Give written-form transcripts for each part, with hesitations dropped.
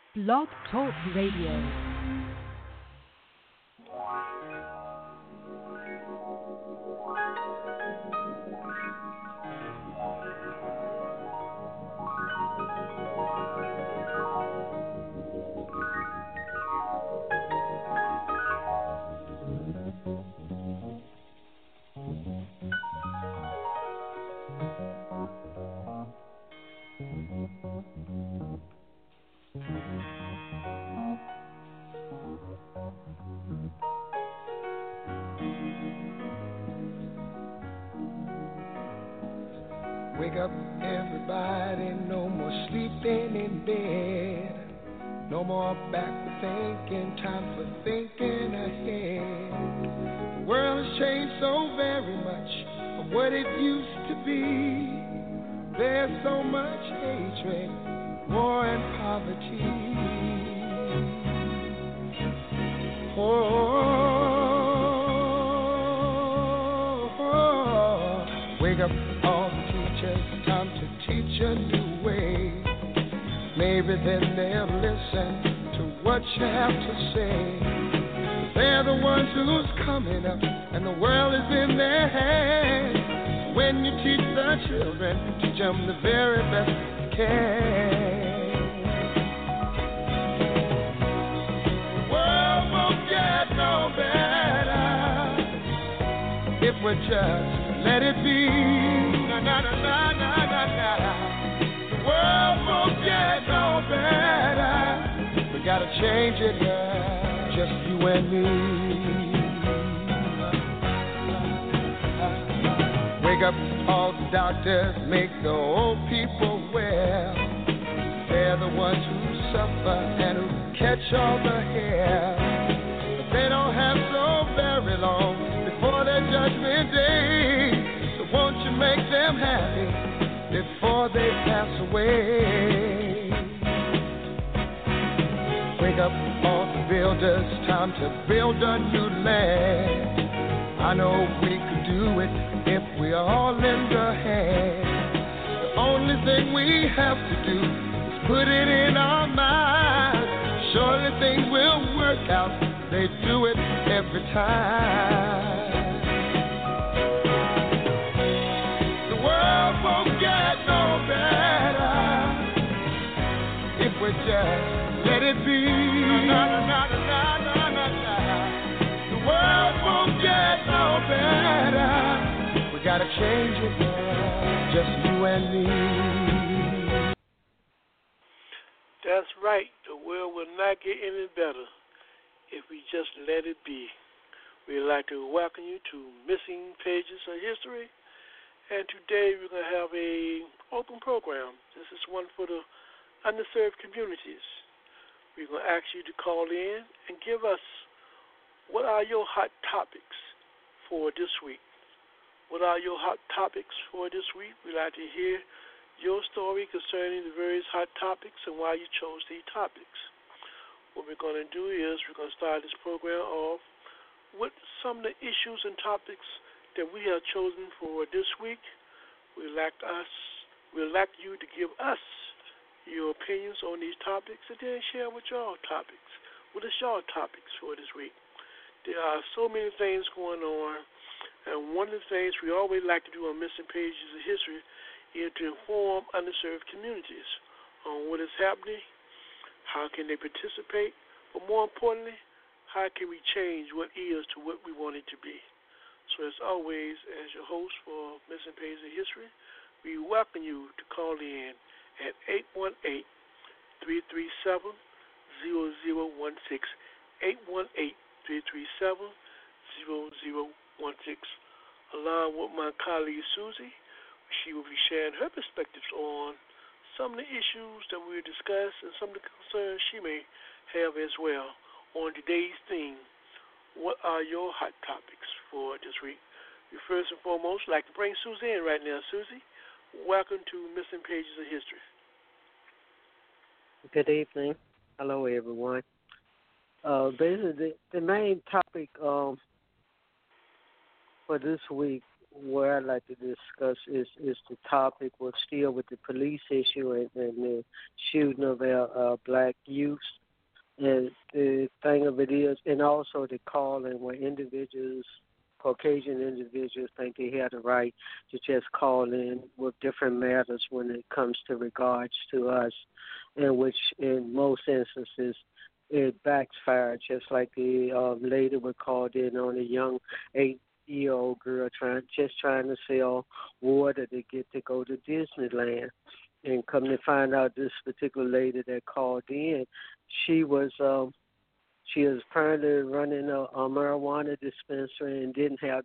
Blog Talk Radio. Wake up, everybody, no more sleeping in bed. No more backward thinking, time for thinking ahead. The world has changed so very much from what it used to be. There's so much hatred, war and poverty. Wake up, all the teachers, time to teach a new way. Maybe then they'll listen to what you have to say. They're the ones who's coming up, and the world is in their hands. When you teach the children, teach them the very best you can. The world won't get no better if we just let it be. Na na na na na na na. The world won't get no better. We gotta change it, yeah. Just you and me. Wake up, all the doctors, make the old people well. They're the ones who suffer and who catch all the hair. But they don't have so very long before their judgment day. So won't you make them happy before they pass away? Wake up, all the builders, time to build a new land. I know we could do it if we all lend a hand. The only thing we have to do is put it in our minds. Surely things will work out. They do it every time. The world won't get no better if we just let it be. Na, na, na, na, na, na, na. The world won't get no better. We gotta change it, yeah. Just you and me. That's right. The world will not get any better if we just let it be. We'd like to welcome you to Missing Pages of History. And today we're going to have a open program. This is one for the underserved communities. We're going to ask you to call in and give us what are your hot topics for this week. What are your hot topics for this week? We'd like to hear your story concerning the various hot topics and why you chose these topics. What we're going to do is we're going to start this program off with some of the issues and topics that we have chosen for this week. We'd like you to give us your opinions on these topics and then share with your topics. What is your topics for this week? There are so many things going on, and one of the things we always like to do on Missing Pages of History is to inform underserved communities on what is happening, how can they participate, but more importantly, how can we change what is to what we want it to be. So as always, as your host for Missing Pages of History, we welcome you to call in at 818-337-0016, 818-337-0016. Along with my colleague Susie, she will be sharing her perspectives on some of the issues that we'll discuss and some of the concerns she may have as well on today's theme. What are your hot topics for this week? We first and foremost like to bring Susie in right now. Susie, welcome to Missing Pages of History. Good evening. Hello, everyone. Basically, the main topic for this week where I'd like to discuss is the topic was still with the police issue and the shooting of our black youth. And the thing of it is, and also the calling where individuals, Caucasian individuals, think they have the right to just call in with different matters when it comes to regards to us, in which in most instances it backfired, just like the lady was called in on a young 8-year-old girl trying to sell water to get to go to Disneyland. And come to find out, this particular lady that called in, she was apparently running a marijuana dispensary and didn't have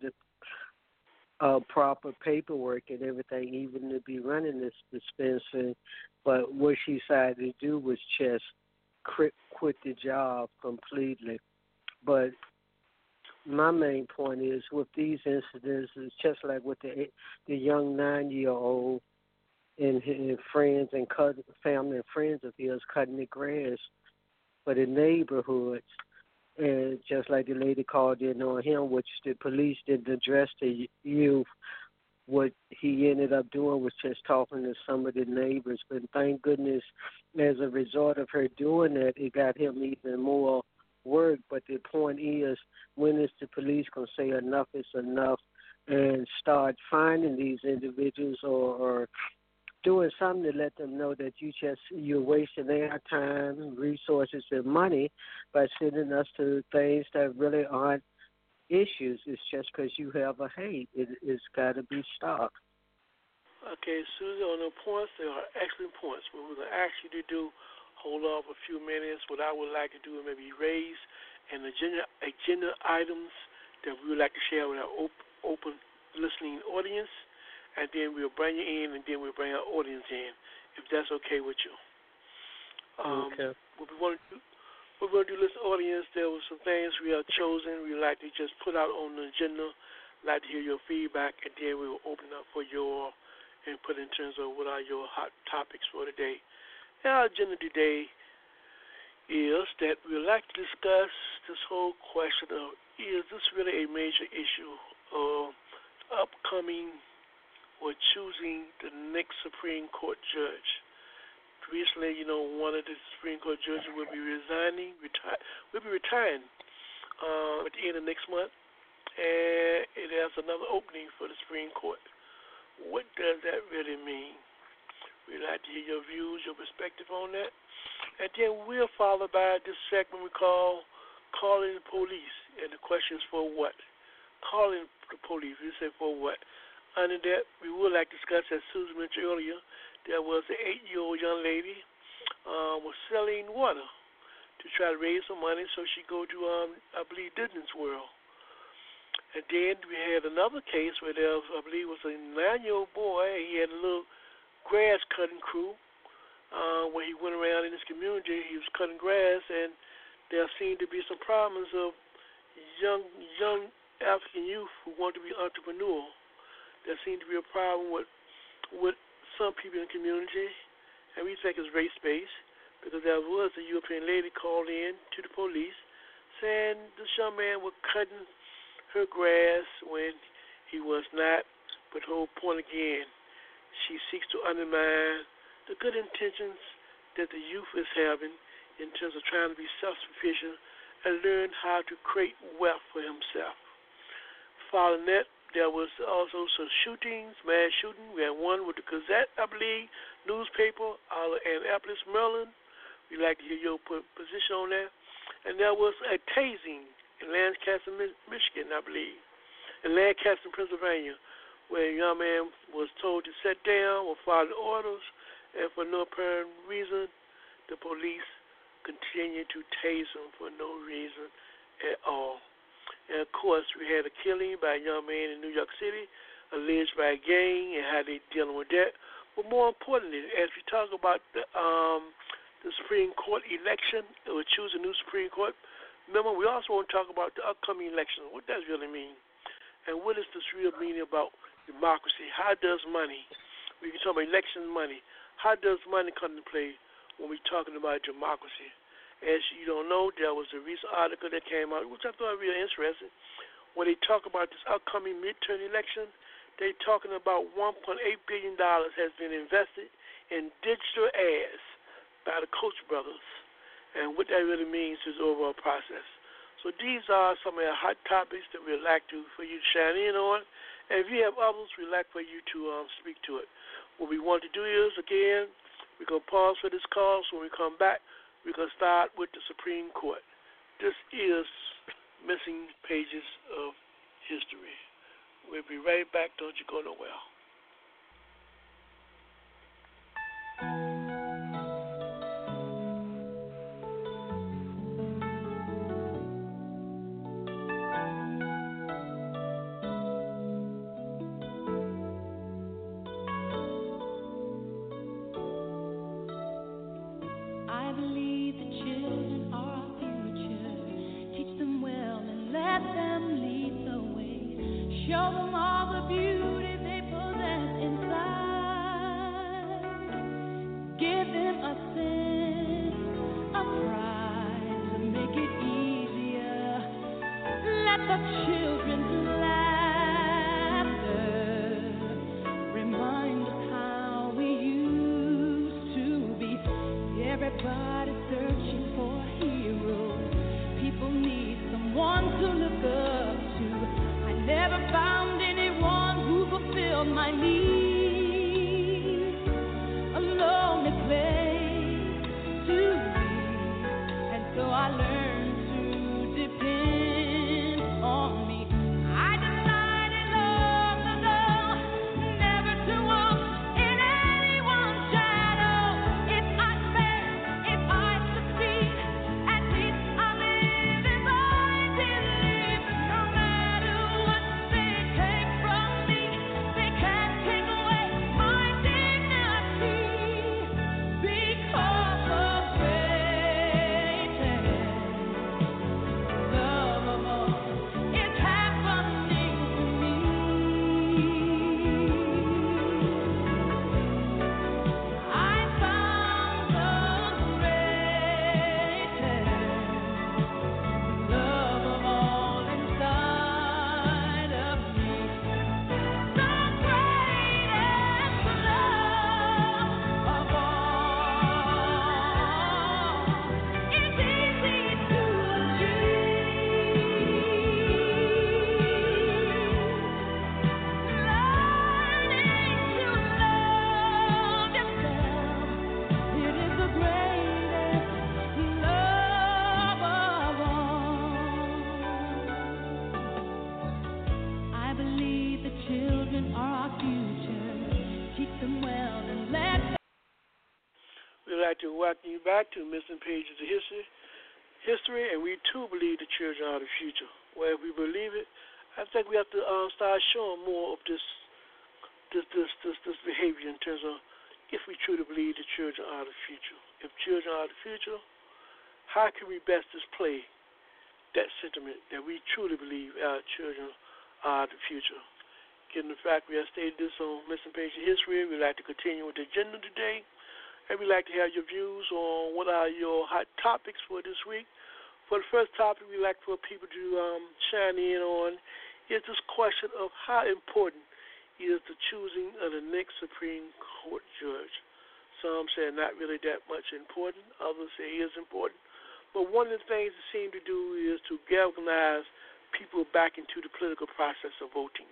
the proper paperwork and everything, even to be running this dispensary. But what she decided to do was just quit the job completely. But my main point is with these incidents, it's just like with the young 9-year-old and his friends and family and friends of his cutting the grass for the neighborhoods. And just like the lady called in on him, which the police didn't address the youth, what he ended up doing was just talking to some of the neighbors. But thank goodness, as a result of her doing that, it got him even more work. But the point is, when is the police going to say enough is enough and start finding these individuals or doing something to let them know that you're wasting their time, resources, and money by sending us to things that really aren't issues. It's just because you have a hate. It's got to be stopped. Okay, Susie, on the points, they are excellent points. What we're going to ask you to do, hold off a few minutes. What I would like to do is maybe raise an agenda items that we would like to share with our open listening audience, and then we'll bring you in, and then we'll bring our audience in, if that's okay with you. Okay. What we want to do, listen, audience, there were some things we have chosen we would like to just put out on the agenda. I'd like to hear your feedback, and then we will open up for your input in terms of what are your hot topics for today. And our agenda today is that we would like to discuss this whole question of, is this really a major issue of upcoming or choosing the next Supreme Court judge? Recently, one of the Supreme Court judges will be retiring at the end of next month, and it has another opening for the Supreme Court. What does that really mean? We'd like to hear your views, your perspective on that. And then we're followed by this segment we call Calling the Police. And the question is for what? Calling the police. We say for what? Under that, we would like to discuss, as Susan mentioned earlier, there was an 8-year-old young lady was selling water to try to raise some money so she go to, I believe, Disney's World. And then we had another case where there was, I believe, was a 9-year-old boy. He had a little grass cutting crew where he went around in his community. He was cutting grass, and there seemed to be some problems of young African youth who want to be entrepreneurial. There seemed to be a problem with some people in the community, and we think it's race-based, because there was a European lady called in to the police saying this young man was cutting her grass when he was not. But the whole point again, she seeks to undermine the good intentions that the youth is having in terms of trying to be self-sufficient and learn how to create wealth for himself. Following that, there was also some shootings, mass shooting. We had one with the Gazette, I believe, newspaper out of Annapolis, Maryland. We'd like to hear your position on that. And there was a tasing in Lancaster, Michigan, I believe, in Lancaster, Pennsylvania, where a young man was told to sit down or follow the orders, and for no apparent reason, the police continued to tase him for no reason at all. And, of course, we had a killing by a young man in New York City, alleged by a gang, and how they're dealing with that. But more importantly, as we talk about the Supreme Court election, or choose a new Supreme Court, remember, we also want to talk about the upcoming election. What does it really mean? And what is this real meaning about democracy? How does money, we can talk about election money, how does money come into play when we're talking about democracy? As you don't know, there was a recent article that came out, which I thought was really interesting, where they talk about this upcoming midterm election, they're talking about $1.8 billion has been invested in digital ads by the Koch brothers, and what that really means to the overall process. So these are some of the hot topics that we'd like for you to shine in on. And if you have others, we'd like for you to speak to it. What we want to do is, again, we're going to pause for this call. So when we come back, we're going to start with the Supreme Court. This is Missing Pages of History. We'll be right back. Don't you go nowhere. Show them all the beauty they possess inside. Give them a sense of pride to make it easier. Let the children's laughter remind us how we used to be. Everybody's searching for heroes. People need someone to look up to. Never found anyone who fulfilled my needs. A lonely place to be, and so I learned to depend on me. I decided long ago never to walk in anyone's shadow. If I fail, if I succeed, at least I live as I believe. No matter what they take from me, they can't take away my dignity. Because of greatness, love of all is happening to me. I found the greatest love of all inside of me. The greatest love of all is easy to achieve. Learning to love yourself, it is the greatest love of all. I believe the children are our future. Teach them well and let them. We'd like to welcome you back to Missing Pages of History, and we too believe the children are the future. Well, if we believe it, I think we have to start showing more of this behavior in terms of if we truly believe the children are the future. If children are the future, how can we best display that sentiment that we truly believe our children are the future? Given the fact we have stated this on Missing Pages of History, we'd like to continue with the agenda today. And we'd like to have your views on what are your hot topics for this week. For the first topic, we'd like for people to chime in on is this question of how important is the choosing of the next Supreme Court judge. Some say not really that much important. Others say it is important. But one of the things it seems to do is to galvanize people back into the political process of voting.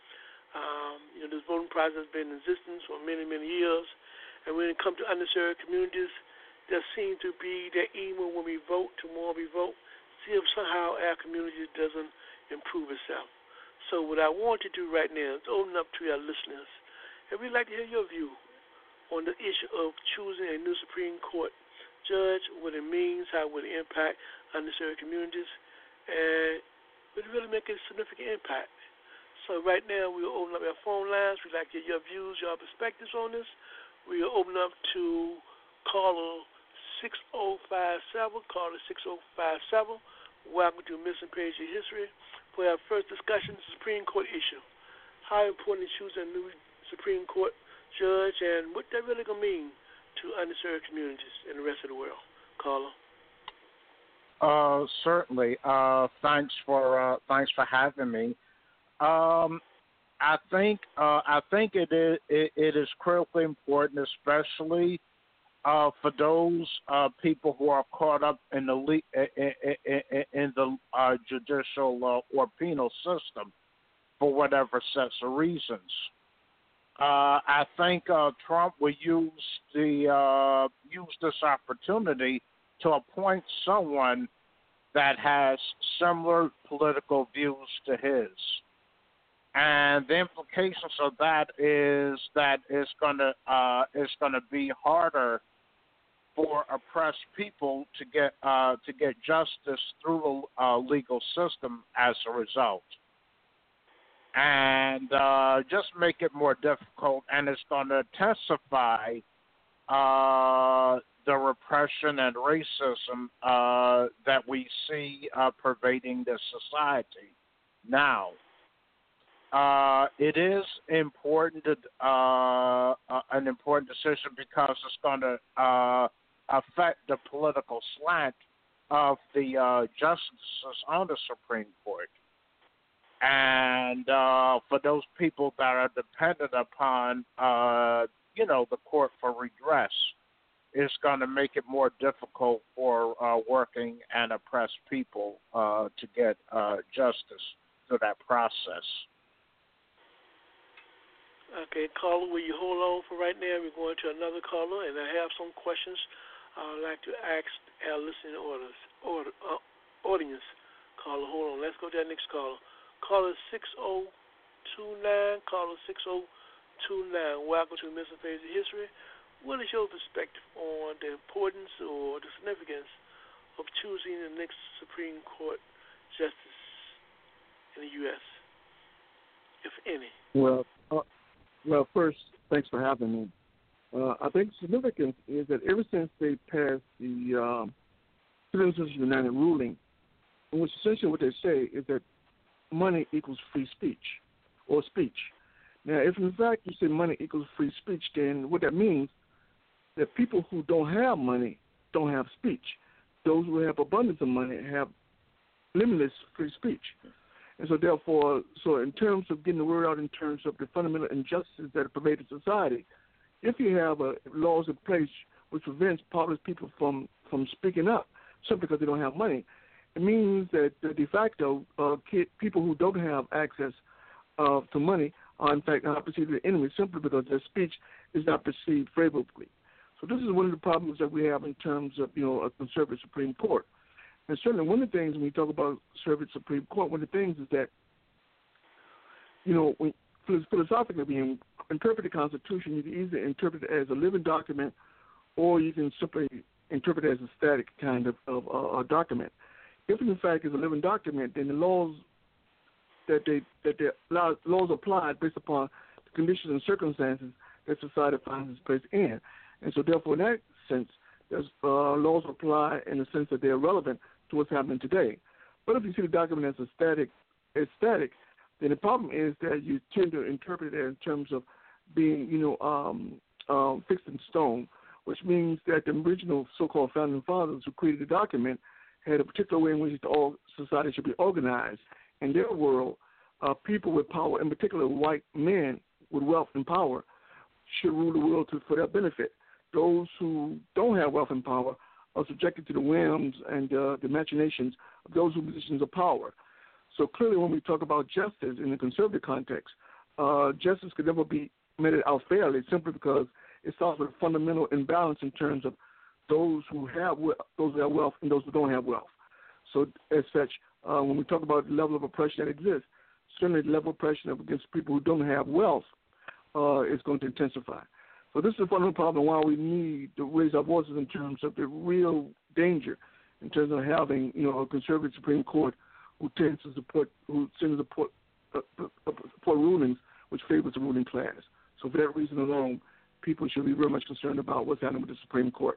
This voting process has been in existence for many, many years. And when it comes to underserved communities, there seems to be that even when we vote, the more we vote, see if somehow our community doesn't improve itself. So what I want to do right now is open up to our listeners. And we'd like to hear your view on the issue of choosing a new Supreme Court judge, what it means, how it would impact underserved communities, and would it really make a significant impact. So right now we'll open up our phone lines. We'd like to get your views, your perspectives on this. We'll open up to caller 6057, caller 6057. Welcome to Missing Page of History. For our first discussion, the Supreme Court issue. How important is choosing a new Supreme Court judge, and what that really going to mean to underserved communities and the rest of the world? Caller. Certainly. Thanks for having me. think it is critically important, especially for those people who are caught up in the judicial or penal system for whatever sets of reasons. I think Trump will use this opportunity to appoint someone that has similar political views to his. And the implications of that is that it's gonna be harder for oppressed people to get justice through the legal system as a result, and just make it more difficult. And it's going to intensify the repression and racism that we see pervading this society now. It is important an important decision because it's going to affect the political slant of the justices on the Supreme Court, and for those people that are dependent upon the court for redress, it's going to make it more difficult for working and oppressed people to get justice through that process. Okay, caller, will you hold on for right now? We're going to another caller, and I have some questions I would like to ask our listening audience. Caller, hold on. Let's go to that next caller. Caller 6029. Caller 6029. Welcome to Mr. Page of History. What is your perspective on the importance or the significance of choosing the next Supreme Court justice in the U.S., if any? Well, first, thanks for having me. I think the significance is that ever since they passed the Citizens United ruling, in which essentially what they say is that money equals free speech or speech. Now, if in fact you say money equals free speech, then what that means that people who don't have money don't have speech. Those who have abundance of money have limitless free speech. And so therefore, in terms of getting the word out in terms of the fundamental injustices that pervade society, if you have laws in place which prevents powerless people from speaking up simply because they don't have money, it means that de facto people who don't have access to money are in fact not perceived as enemies simply because their speech is not perceived favorably. So this is one of the problems that we have in terms of a conservative Supreme Court. And certainly one of the things when we talk about conservative Supreme Court, one of the things is that, when philosophically, when you interpret the Constitution, you can either interpret it as a living document or you can simply interpret it as a static kind of document. If in fact it's a living document, then the laws laws applied based upon the conditions and circumstances that society finds itself in. And so therefore in that sense, there's laws apply in the sense that they're relevant to what's happening today. But if you see the document as static, then the problem is that you tend to interpret it in terms of being, fixed in stone, which means that the original so-called founding fathers who created the document had a particular way in which all society should be organized. In their world, people with power, in particular white men with wealth and power, should rule the world for their benefit. Those who don't have wealth and power are subjected to the whims and the machinations of those who are in positions of power. So clearly when we talk about justice in the conservative context, justice could never be meted out fairly simply because it starts with a fundamental imbalance in terms of those who have wealth and those who don't have wealth. So as such, when we talk about the level of oppression that exists, certainly the level of oppression against people who don't have wealth is going to intensify. So this is a fundamental problem why we need to raise our voices in terms of the real danger in terms of having, a conservative Supreme Court who tends to support rulings which favors the ruling class. So for that reason alone, people should be very much concerned about what's happening with the Supreme Court.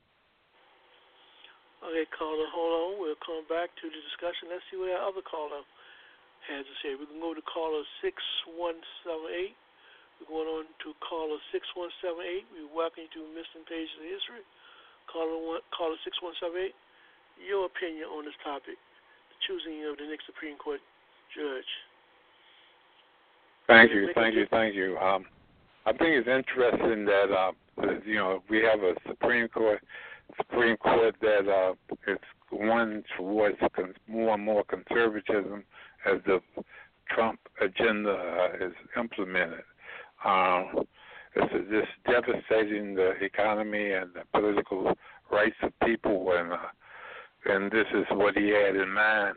Okay, caller, hold on. We'll come back to the discussion. Let's see what our other caller has to say. We can go to caller 6178. We're going on to caller 6178. We welcome you to Missing Pages of History. Caller 6178. Your opinion on this topic, the choosing of the next Supreme Court judge. Thank you. I think it's interesting that we have a Supreme Court that is one towards more and more conservatism as the Trump agenda is implemented. It's just devastating the economy and the political rights of people, and this is what he had in mind.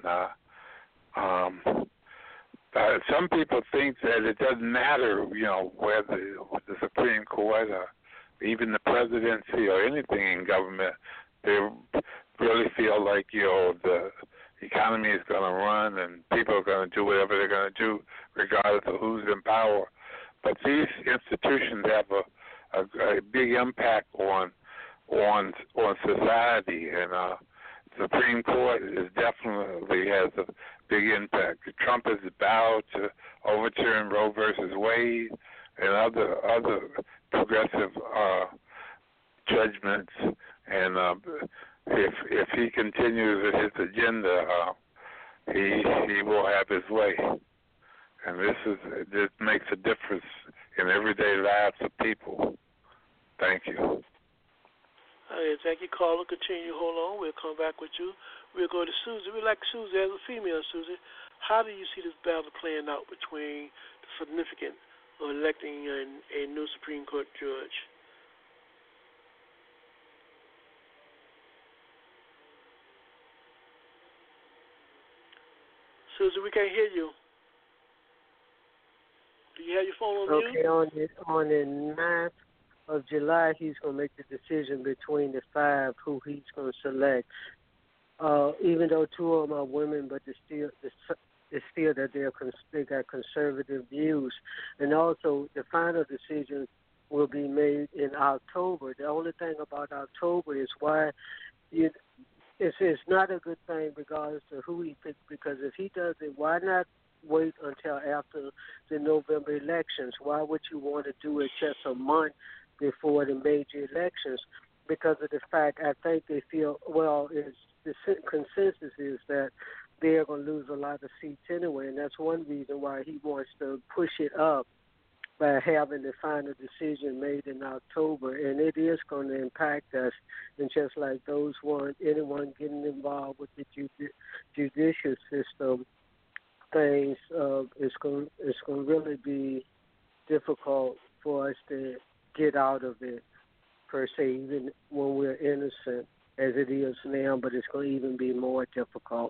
Some people think that it doesn't matter, whether the Supreme Court or even the presidency or anything in government. They really feel like, the economy is going to run and people are going to do whatever they're going to do regardless of who's in power. But these institutions have a big impact on society, and Supreme Court definitely has a big impact. Trump has vowed to overturn Roe versus Wade and other progressive judgments, and if he continues with his agenda, he will have his way, and this makes a difference in everyday lives of people. Thank you. Thank you, caller. Continue. Hold on. We'll come back with you. We'll go to Susie. We'd like Susie as a female, Susie. How do you see this battle playing out between the significance of electing a new Supreme Court judge? Susie, we can't hear you. Do you have your phone on mute? Okay, on the 9th of July, he's going to make the decision between the 5 who he's going to select. Even though 2 of them are women, but it's still that they got conservative views. And also, the final decision will be made in October. The only thing about October is why it's not a good thing regardless of who he picks, because if he does it, why not wait until after the November elections? Why would you want to do it just a month before the major elections? Because of the fact, I think they feel, the consensus is that they're going to lose a lot of seats anyway, and that's one reason why he wants to push it up by having the final decision made in October, and it is going to impact us. And just like anyone getting involved with the judicial system, things it's going to really be difficult for us to get out of it, per se, even when we're innocent, as it is now, but it's going to even be more difficult.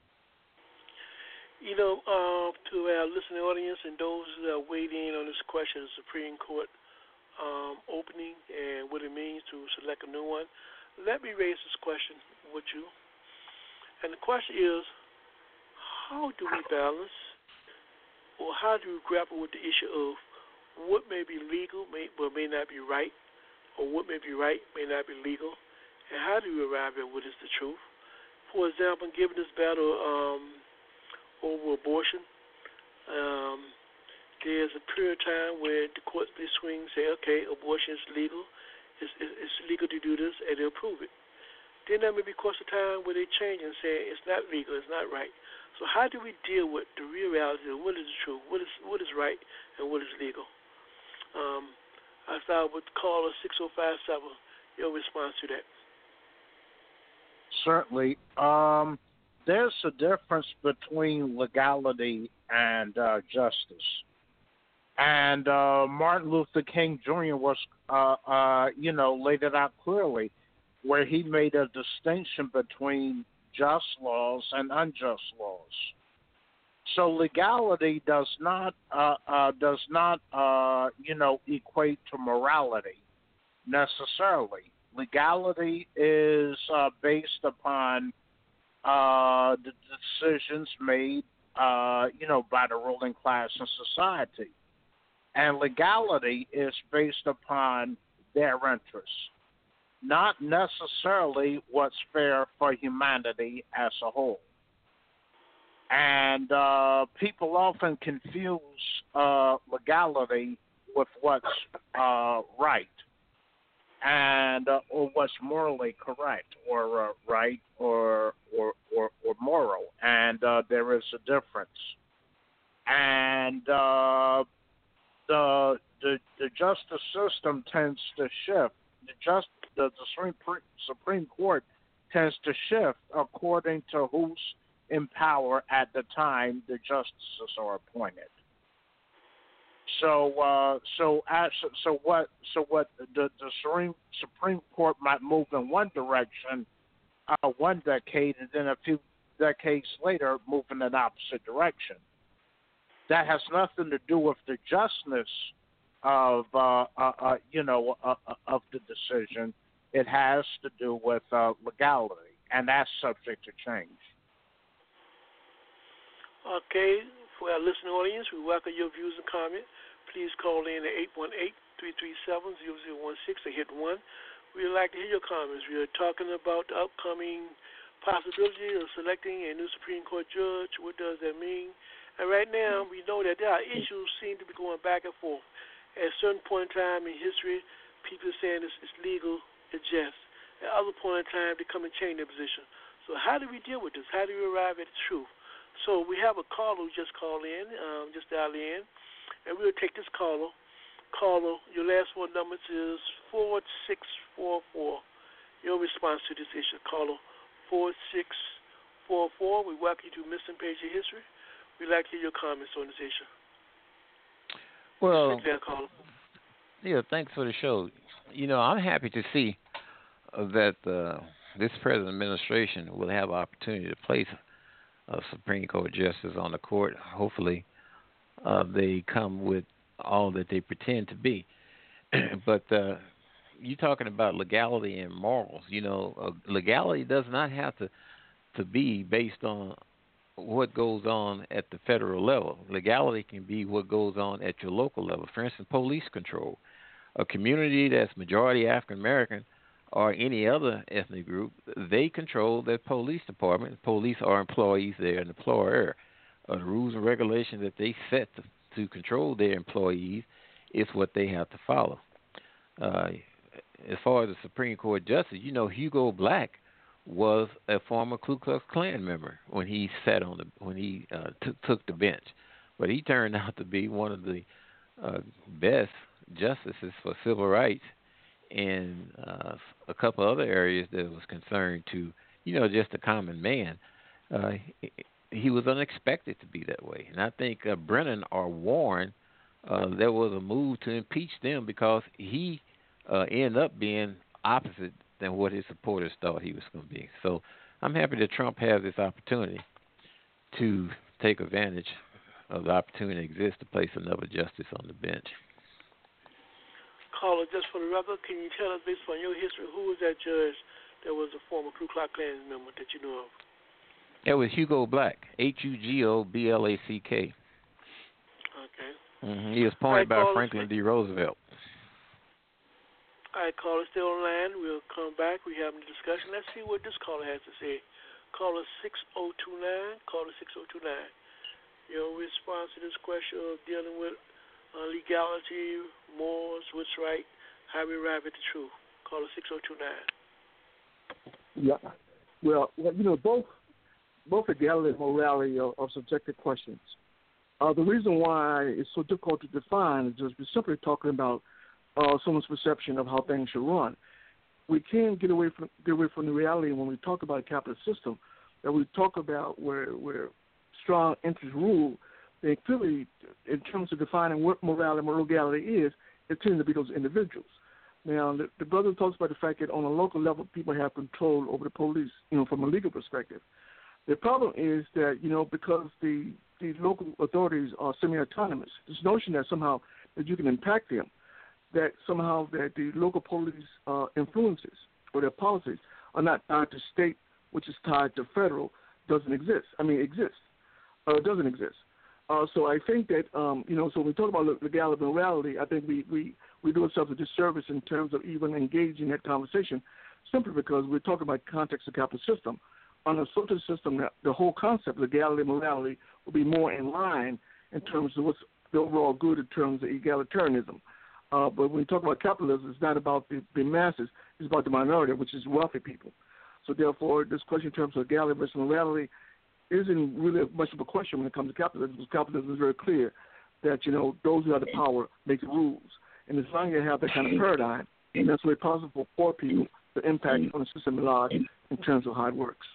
To our listening audience and those that are waiting on this question of the Supreme Court opening and what it means to select a new one, let me raise this question with you. And the question is, how do we balance, or how do we grapple with the issue of what may be legal but may not be right, or what may be right may not be legal, and how do we arrive at what is the truth? For example, given this battle over abortion, there's a period of time where the courts, they swing and say, okay, abortion is legal, it's legal to do this, and they'll approve it. Then there may be course of time where they change and say it's not legal, it's not right. So how do we deal with the real reality of what is the truth, what is right, and what is legal? I start with caller 6057. Your response to that? Certainly. There's a difference between legality and justice. And Martin Luther King Jr. was, laid it out clearly, where he made a distinction between just laws and unjust laws. So legality does not equate to morality necessarily. Legality is based upon the decisions made, by the ruling class in society. And legality is based upon their interests, not necessarily what's fair for humanity as a whole. And people often confuse legality with what's right and or what's morally correct or right or moral, and there is a difference. And the justice system tends to shift. The Supreme Court tends to shift according to who's in power at the time the justices are appointed. So what the Supreme Court might move in one direction, one decade, and then a few decades later move in an opposite direction. That has nothing to do with the justness of the decision. It has to do with legality, and that's subject to change. Okay, for our listening audience, we welcome your views and comments. Please call in at 818-337-0016 or hit 1. We'd like to hear your comments. We are talking about the upcoming possibility of selecting a new Supreme Court judge. What does that mean? And right now, we know that there are issues seem to be going back and forth. At a certain point in time in history, people are saying it's legal, it's just. At other point in time, they come and change their position. So how do we deal with this? How do we arrive at the truth? So we have a caller who just called in, just dialed in, and we'll take this caller. Caller, your last four numbers is 4644. Your response to this issue, caller 4644. We welcome you to Missing Page of History. We'd like to hear your comments on this issue. Well, yeah, thanks for the show. I'm happy to see that this present administration will have opportunity to place a Supreme Court justice on the court. Hopefully, they come with all that they pretend to be. But you're talking about legality and morals. Legality does not have to be based on what goes on at the federal level. Legality can be what goes on at your local level. For instance, police control. A community that's majority African American or any other ethnic group, they control their police department. Police are employees there, an employer. The rules and regulations that they set to control their employees is what they have to follow. As far as the Supreme Court justice, Hugo Black was a former Ku Klux Klan member when he sat on took the bench, but he turned out to be one of the best justices for civil rights and a couple other areas that was concerned to just a common man. He was unexpected to be that way, and I think Brennan or Warren, there was a move to impeach them because he ended up being opposite than what his supporters thought he was going to be. So I'm happy that Trump has this opportunity to take advantage of the opportunity that exists to place another justice on the bench. Caller, just for the record, can you tell us, based on your history, who was that judge that was a former Ku Klux Klan member that you know of? It was Hugo Black, Hugoblack. Okay. Mm-hmm. He was appointed by Franklin D. Roosevelt. All right, caller, still on the line. We'll come back. We're having a discussion. Let's see what this caller has to say. Caller 6029. Caller 6029. Your response to this question of dealing with legality, morals, what's right, how we arrive at the truth. Caller 6029. Yeah. Well, both legality and morality are subjective questions. The reason why it's so difficult to define is just we're simply talking about someone's perception of how things should run. We can't get away from the reality when we talk about a capitalist system that we talk about where strong interests rule. They clearly, in terms of defining what morality and legality is, it tends to be those individuals. Now, the brother talks about the fact that on a local level, people have control over the police, from a legal perspective. The problem is that, because the local authorities are semi-autonomous, this notion that somehow that you can impact them, that somehow that the local police influences or their policies are not tied to state, which is tied to federal, doesn't exist. Exists. It doesn't exist. So I think that, so when we talk about legality and morality, I think we do ourselves a disservice in terms of even engaging in that conversation simply because we're talking about the context of the capitalist system. On a social system, the whole concept of legality and morality will be more in line in terms of what's the overall good in terms of egalitarianism. But when we talk about capitalism, it's not about the masses. It's about the minority, which is wealthy people. So therefore, this question in terms of legality versus morality isn't really much of a question when it comes to capitalism, because capitalism is very clear that, those who have the power make the rules. And as long as you have that kind of paradigm, and that's really possible for poor people to impact on the system at large in terms of how it works.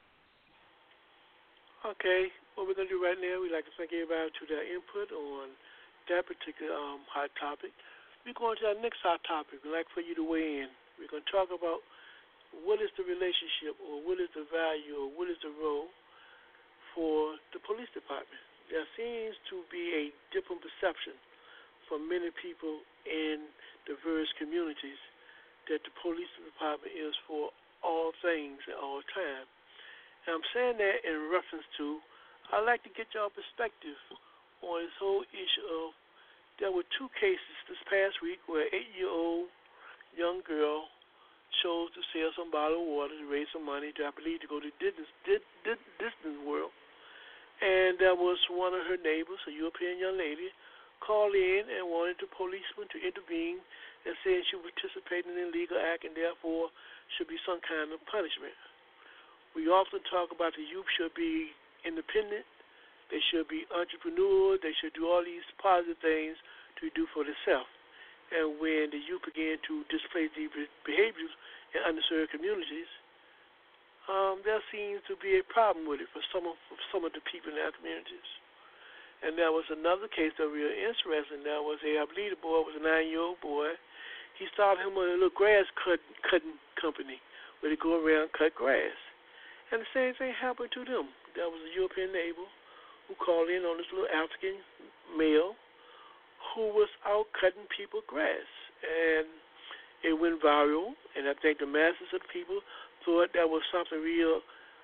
Okay, what we're going to do right now, we'd like to thank everybody to their input on that particular hot topic. We're going to our next hot topic. We'd like for you to weigh in. We're going to talk about what is the relationship or what is the value or what is the role for the police department. There seems to be a different perception from many people in diverse communities that the police department is for all things at all time. And I'm saying that in reference to, I'd like to get y'all perspective on this whole issue of, there were two cases this past week where an 8-year-old young girl chose to sell some bottled water to raise some money, I believe, to go to Disney World. And there was one of her neighbors, a European young lady, called in and wanted the policeman to intervene and said she was participating in an illegal act and therefore should be some kind of punishment. We often talk about the youth should be independent, they should be entrepreneurs, they should do all these positive things to do for themselves. And when the youth begin to display these behaviors in underserved communities, there seems to be a problem with it for some of the people in our communities. And there was another case that was real interesting. There was I believe the boy was a 9-year-old boy. He started him with a little grass cutting company where they go around and cut grass. And the same thing happened to them. There was a European neighbor who called in on this little African male who was out cutting people grass. And it went viral, and I think the masses of people thought that was something real,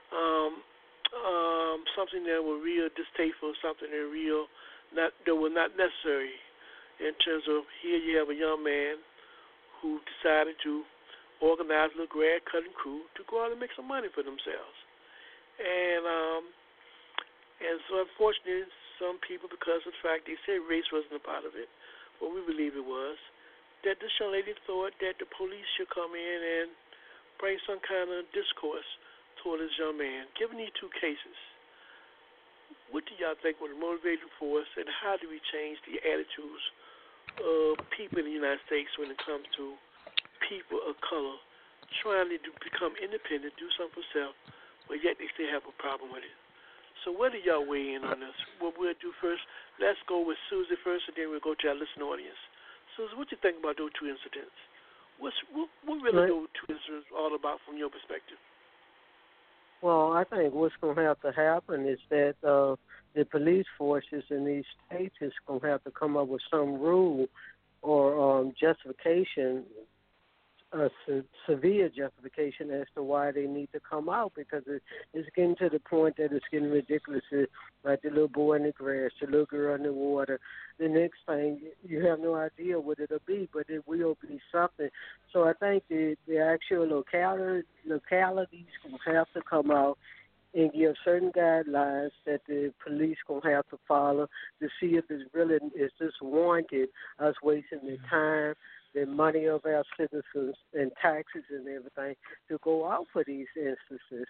something that was real distasteful, something that was not necessary in terms of here you have a young man who decided to organize a little grass cutting crew to go out and make some money for themselves. And so unfortunately, some people, because of the fact they said race wasn't a part of it, but we believe it was, that this young lady thought that the police should come in and bring some kind of discourse toward this young man. Given these two cases, what do y'all think was the motivating force, and how do we change the attitudes of people in the United States when it comes to people of color trying to become independent, do something for self, but yet they still have a problem with it? So where do y'all weigh in on this? What we'll do first, let's go with Susie first, and then we'll go to our listening audience. Susie, what do you think about those two incidents? What really those two incidents all about from your perspective? Well, I think what's going to have to happen is that the police forces in these states is going to have to come up with some rule or justification, a severe justification as to why they need to come out, because it's getting to the point that it's getting ridiculous. Like the little boy in the grass, the little girl in the water. The next thing, you have no idea what it'll be, but it will be something. So I think the actual localities will have to come out and give certain guidelines that the police going to have to follow to see if it's really is this warranted, us wasting their time, the money of our citizens and taxes and everything to go out for these instances.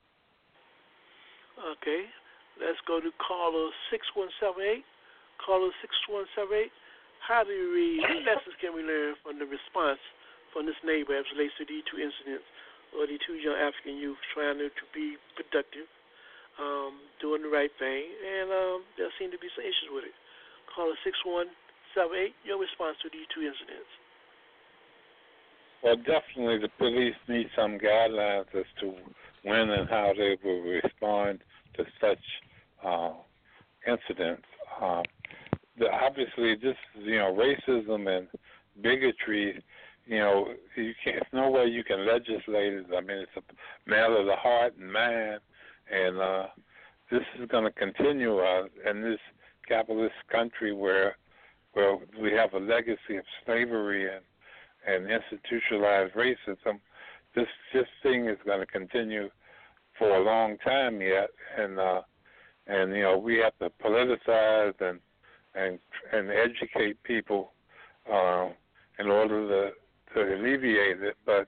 Okay. Let's go to caller 6178. Caller 6178. How do you read? What lessons can we learn from the response from this neighbor as relates to these two incidents, or the two young African youth trying to be productive, doing the right thing, and there seem to be some issues with it? Caller 6178. Your response to these two incidents? Well, definitely the police need some guidelines as to when and how they will respond to such incidents. Obviously, this racism and bigotry. You can't. There's no way you can legislate it. I mean, it's a matter of the heart and mind, and this is going to continue in this capitalist country where we have a legacy of slavery and institutionalized racism. This thing is going to continue for a long time yet, and we have to politicize and educate people in order to alleviate it. But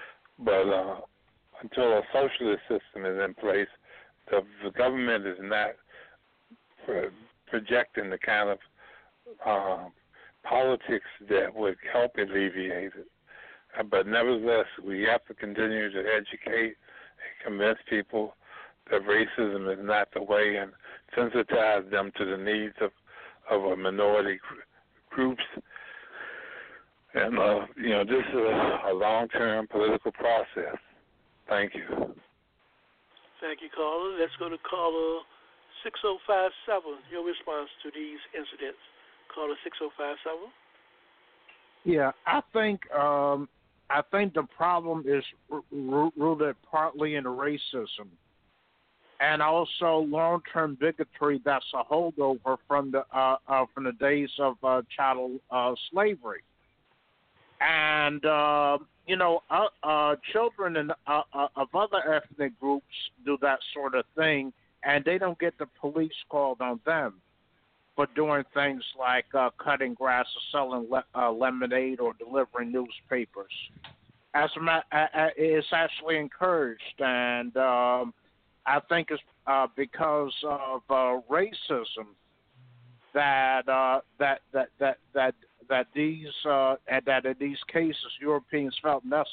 until a socialist system is in place, the government is not projecting the kind of politics that would help alleviate it. But nevertheless, we have to continue to educate and convince people that racism is not the way, and sensitize them to the needs of a minority groups. And, this is a long-term political process. Thank you. Thank you, caller. Let's go to caller 6057. Your response to these incidents. Caller 6057. Yeah, I think the problem is rooted partly in racism, and also long-term bigotry that's a holdover from the days of chattel slavery. And children of other ethnic groups do that sort of thing, and they don't get the police called on them for doing things like cutting grass or selling lemonade or delivering newspapers. It's actually encouraged, and I think it's because of racism that in these cases Europeans felt it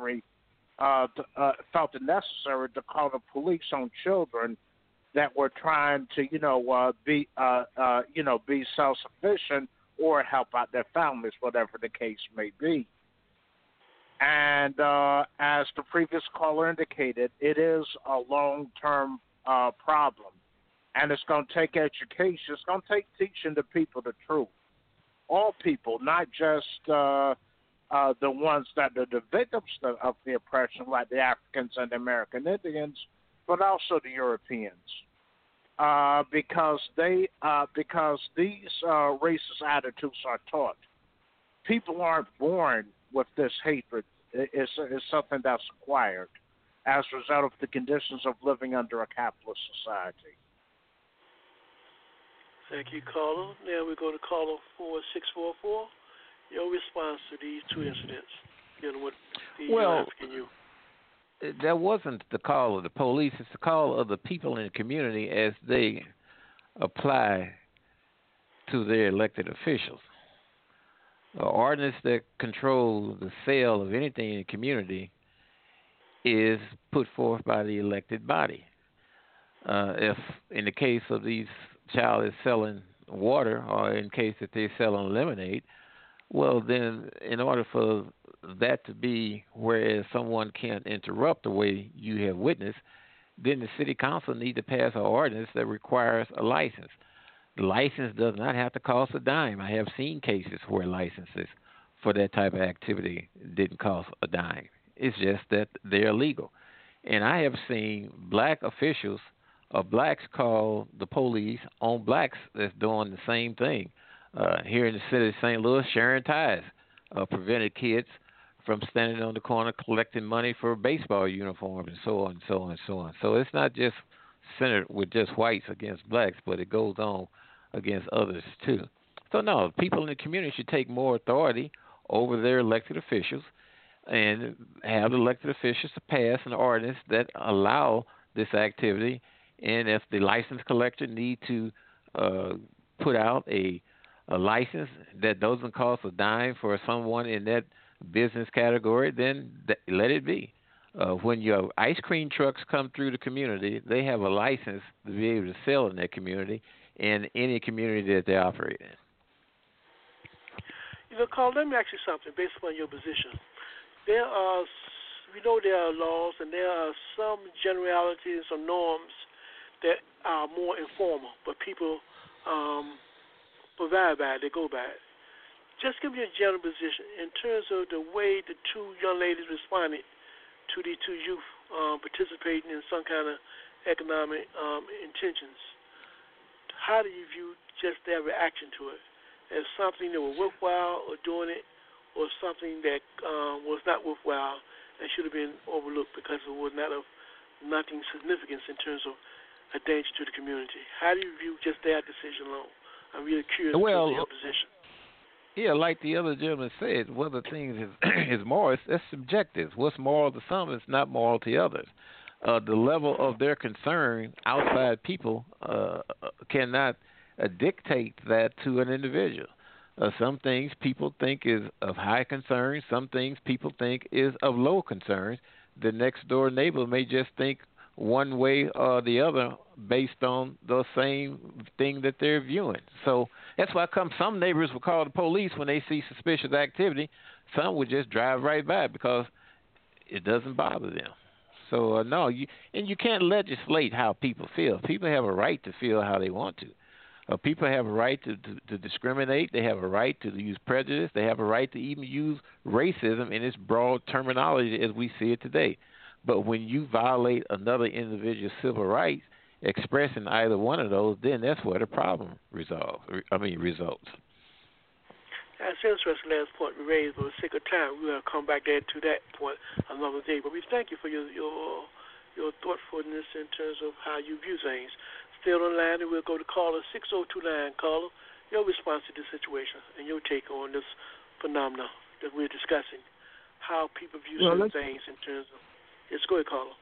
necessary to call the police on children that were trying to be self-sufficient or help out their families, whatever the case may be. And as the previous caller indicated, it is a long-term problem, and it's going to take education. It's going to take teaching the people the truth. All people, not just the ones that are the victims of the oppression, like the Africans and the American Indians, but also the Europeans, because these racist attitudes are taught. People aren't born with this hatred. It's something that's acquired as a result of the conditions of living under a capitalist society. Thank you, caller. Now we go to caller 4644. Your response to these two incidents dealing with the African youth. That wasn't the call of the police. It's the call of the people in the community as they apply to their elected officials. The ordinance that controls the sale of anything in the community is put forth by the elected body. If in the case of these child is selling water, or in case that they're selling lemonade, well, then in order for that to be whereas someone can't interrupt the way you have witnessed, then the city council need to pass an ordinance that requires a license. The license does not have to cost a dime. I have seen cases where licenses for that type of activity didn't cost a dime. It's just that they're illegal. And I have seen black officials or blacks call the police on blacks that's doing the same thing. Here in the city of St. Louis, sharing ties prevented kids from standing on the corner collecting money for baseball uniforms and so on and so on and so on. So it's not just centered with just whites against blacks, but it goes on against others too. So no, people in the community should take more authority over their elected officials and have the elected officials to pass an ordinance that allow this activity. And if the license collector need to put out a license that doesn't cost a dime for someone in that business category, then let it be. When your ice cream trucks come through the community, they have a license to be able to sell in that community and any community that they operate in. Carl, let me ask you something based upon your position. We know there are laws and there are some generalities or norms that are more informal, but people provide by it, they go by it. Just give me a general position in terms of the way the two young ladies responded to the two youth participating in some kind of economic intentions. How do you view just their reaction to it? As something that was worthwhile or doing it, or something that was not worthwhile and should have been overlooked because it was not of nothing significance in terms of a danger to the community? How do you view just their decision alone? I'm really curious about your position. Yeah, like the other gentleman said, whether things is moral, it's subjective. What's moral to some is not moral to others. The level of their concern outside people cannot dictate that to an individual. Some things people think is of high concern. Some things people think is of low concern. The next door neighbor may just think one way or the other based on the same thing that they're viewing. So that's why some neighbors will call the police when they see suspicious activity. Some would just drive right by because it doesn't bother them. So no, you can't legislate how people feel. People have a right to feel how they want to. People have a right to discriminate. They have a right to use prejudice. They have a right to even use racism in its broad terminology as we see it today. But when you violate another individual's civil rights, expressing either one of those, then that's where the problem results. That's interesting last point we raised, but for the sake of time, we'll come back there to that point another day. But we thank you for your thoughtfulness in terms of how you view things. Still online, and we'll go to caller 6029. Caller, your response to this situation and your take on this phenomena that we're discussing, how people view certain things in terms of. Yes, go ahead, caller.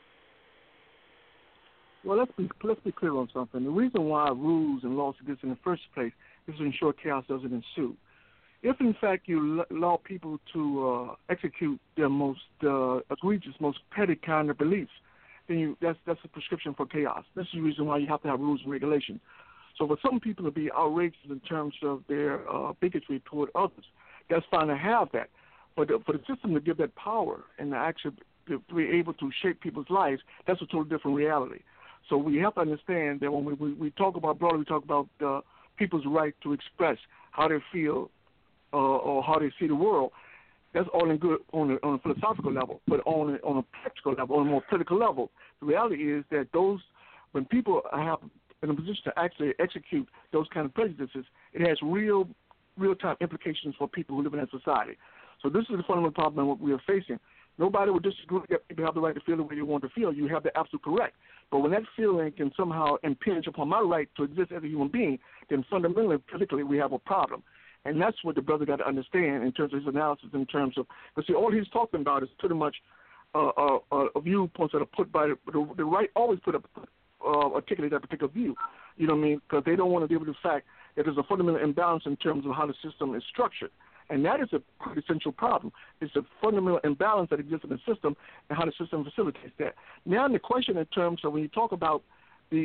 Well, let's be clear on something. The reason why rules and laws exist in the first place is to ensure chaos doesn't ensue. If, in fact, you allow people to execute their most egregious, most petty kind of beliefs, then that's a prescription for chaos. This is the reason why you have to have rules and regulations. So for some people to be outrageous in terms of their bigotry toward others, that's fine to have that. But for the system to give that power and to actually to be able to shape people's lives, that's a totally different reality. So we have to understand that when we talk about broadly, we talk about people's right to express how they feel or how they see the world. That's all in good on a philosophical level, but on a practical level, on a more political level, the reality is that when people have in a position to actually execute those kind of prejudices, it has real-time implications for people who live in that society. So this is the fundamental problem what we are facing. Nobody would disagree that people have the right to feel the way they want to feel. You have the absolute correct. But when that feeling can somehow impinge upon my right to exist as a human being, then fundamentally, politically, we have a problem. And that's what the brother got to understand in terms of his analysis, in terms of, because see, all he's talking about is pretty much a viewpoints that are put by the right, always articulate that particular view. You know what I mean? Because they don't want to deal with the fact that there's a fundamental imbalance in terms of how the system is structured. And that is a essential problem. It's a fundamental imbalance that exists in the system and how the system facilitates that. Now, the question in terms of when you talk about to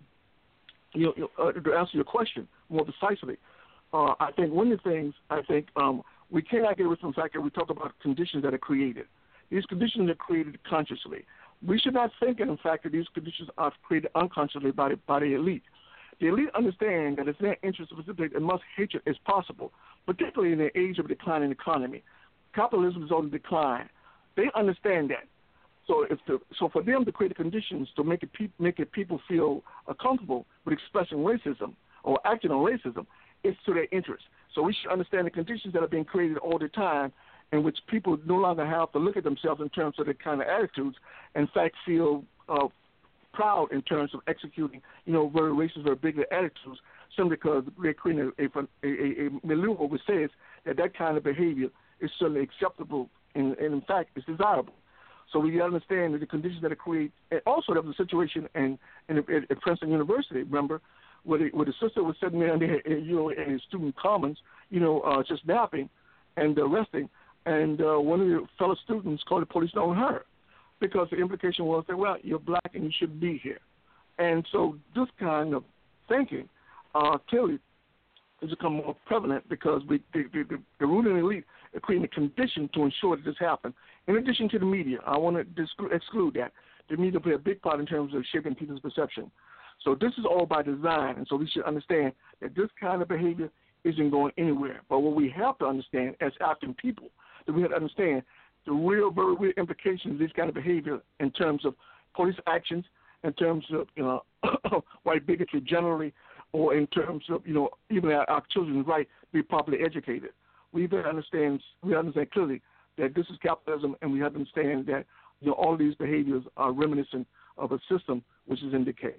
answer your question more precisely, I think one of the things we cannot get away from the fact that we talk about conditions that are created. These conditions are created consciously. We should not think, in fact, that these conditions are created unconsciously by the elite. The elite understand that it's in their interest to facilitate as much hatred as possible, particularly in the age of a declining economy. Capitalism is on decline. They understand that. So for them to create the conditions to make people feel comfortable with expressing racism or acting on racism, it's to their interest. So we should understand the conditions that are being created all the time in which people no longer have to look at themselves in terms of their kind of attitudes, in fact feel proud in terms of executing, very racist, very bigoted attitudes, simply because they're creating a milieu which says that kind of behavior is certainly acceptable and in fact is desirable. So we understand that the conditions that are created, and also there was a situation at Princeton University, remember, where the sister was sitting there in his student commons, just napping and resting, and one of the fellow students called the police on her because the implication was that, well, you're black and you shouldn't be here. And so this kind of thinking clearly has become more prevalent because the ruling elite are creating a condition to ensure that this happens. In addition to the media, I want to exclude that. The media play a big part in terms of shaping people's perception. So this is all by design, and so we should understand that this kind of behavior isn't going anywhere. But what we have to understand as African people, that we have to understand the very real implications of this kind of behavior in terms of police actions, in terms of white bigotry generally, or in terms of even our children's right to be properly educated. We have to understand clearly that this is capitalism, and we have to understand that all these behaviors are reminiscent of a system which is in decay.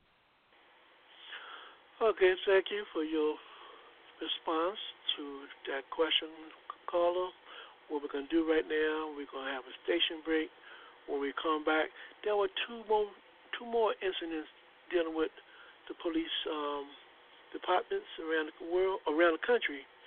Okay, thank you for your response to that question, caller. What we're going to do right now, we're going to have a station break. When we come back, there were two more incidents dealing with the police departments around the world, around the country,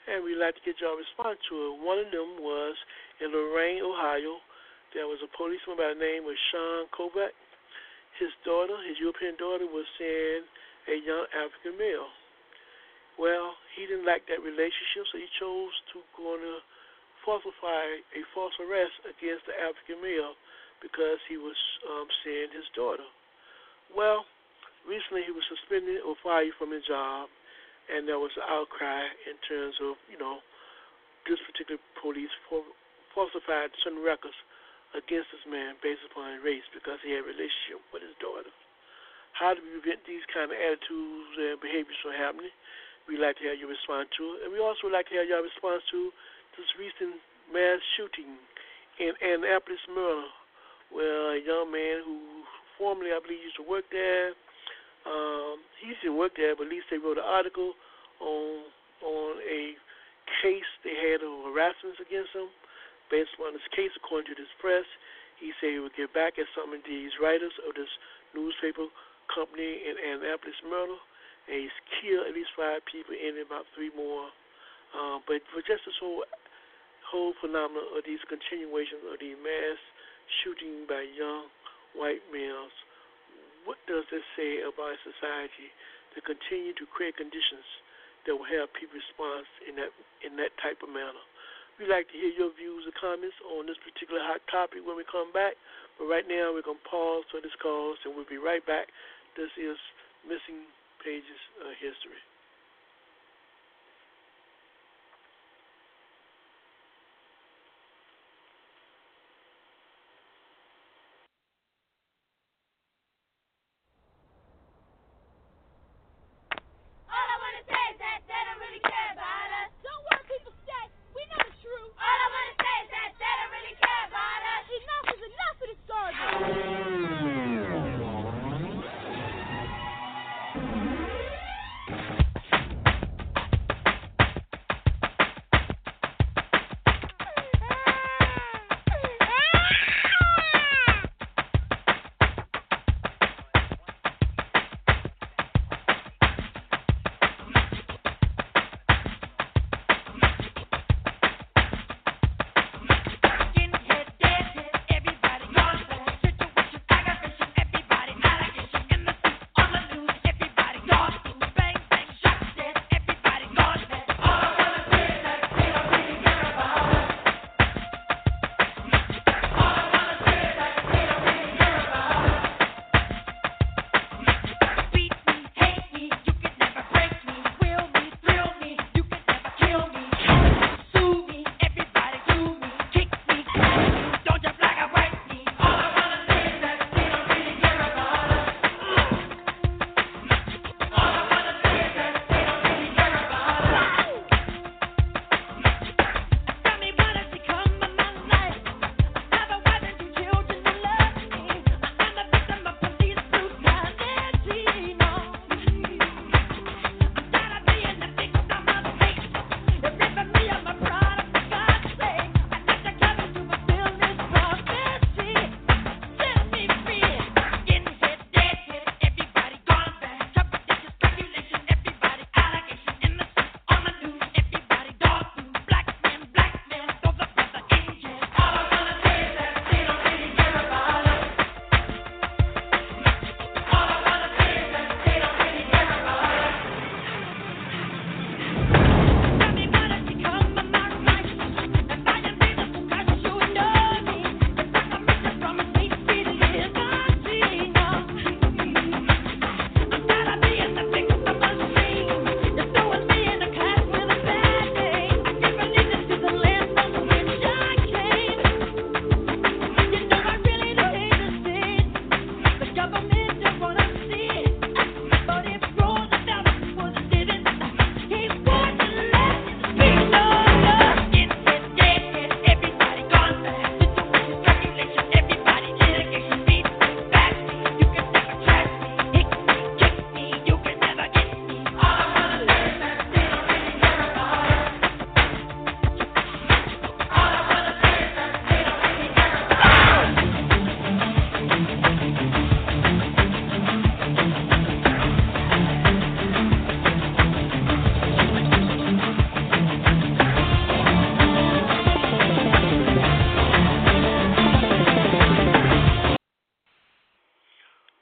and we'd like to get your response to it. One of them was in Lorain, Ohio. There was a policeman by the name of Sean Kovac. His daughter, his European daughter, was seeing a young African male. Well, he didn't like that relationship, so he chose to go on to falsify a false arrest against the African male because he was seeing his daughter. Well, recently he was suspended or fired from his job, and there was an outcry in terms of, this particular police falsified certain records against this man based upon race because he had a relationship with his daughter. How do we prevent these kind of attitudes and behaviors from happening? We'd like to have your response to it. And we also would like to have your response to this recent mass shooting in Annapolis, Maryland, where a young man who formerly, I believe, used to work there, he didn't work there, but at least they wrote an article on a case they had of harassment against him. Based on this case, according to this press, he said he would get back at some of these writers of this newspaper company in Annapolis, Maryland, and he's killed at least 5 people and about 3 more. But for just this whole phenomenon of these continuations of these mass shooting by young white males, what does this say about society to continue to create conditions that will have people respond in that type of manner? We'd like to hear your views or comments on this particular hot topic when we come back. But right now, we're going to pause for this call, and we'll be right back. This is Missing Pages of History.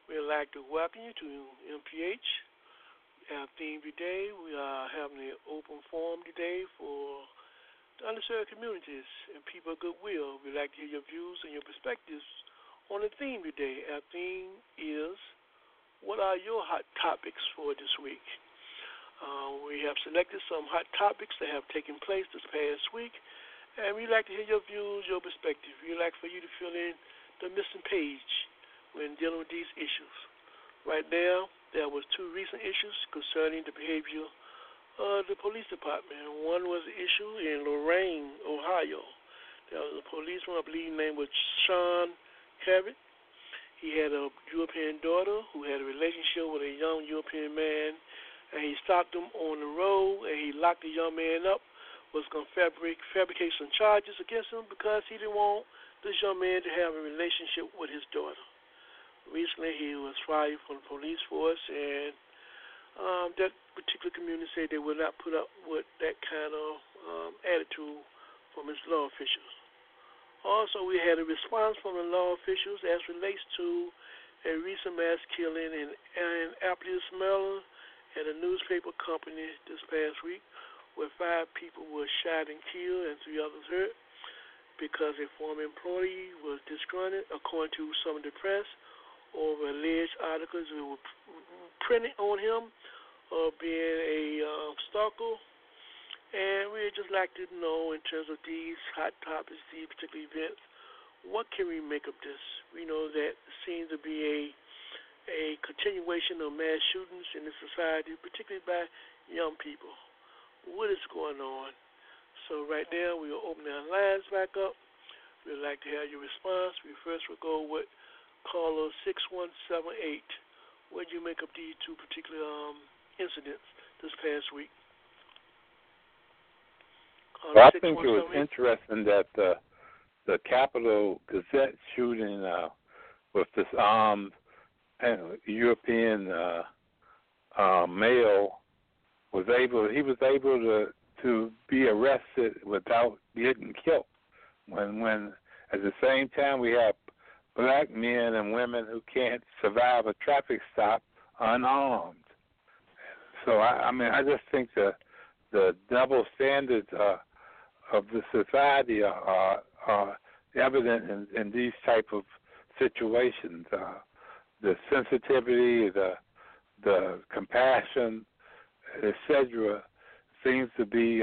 We'd like to welcome you to MPH. Our theme today, we are having an open forum today for the underserved communities and people of goodwill. We'd like to hear your views and your perspectives on the theme today. Our theme is, what are your hot topics for this week? We have selected some hot topics that have taken place this past week, and we'd like to hear your views, your perspective. We'd like for you to fill in the missing page when dealing with these issues. Right now, there was two recent issues concerning the behavior of the police department. One was an issue in Lorain, Ohio. There was a policeman, I believe, named was Sean Cabot. He had a European daughter who had a relationship with a young European man, and he stopped him on the road, and he locked the young man up, was going to fabricate some charges against him because he didn't want this young man to have a relationship with his daughter. Recently, he was fired from the police force, and that particular community said they would not put up with that kind of attitude from its law officials. Also, we had a response from the law officials as relates to a recent mass killing in Annapolis, Maryland, at a newspaper company this past week, where 5 people were shot and killed and 3 others hurt because a former employee was disgruntled, according to some of the press, over alleged articles that were printed on him of being a stalker. And we'd just like to know, in terms of these hot topics, these particular events, what can we make of this? We know that it seems to be a continuation of mass shootings in the society, particularly by young people. What is going on? So right now, we will open our lines back up. We'd like to have your response. We first will go with caller 6178. What did you make of these two particular incidents this past week? Well, I think it was interesting that the Capital Gazette shooting with this armed European male was able to be arrested without getting killed. When at the same time we have black men and women who can't survive a traffic stop unarmed. So I just think the double standards of the society are evident in these type of situations. The sensitivity, the compassion, etc., seems to be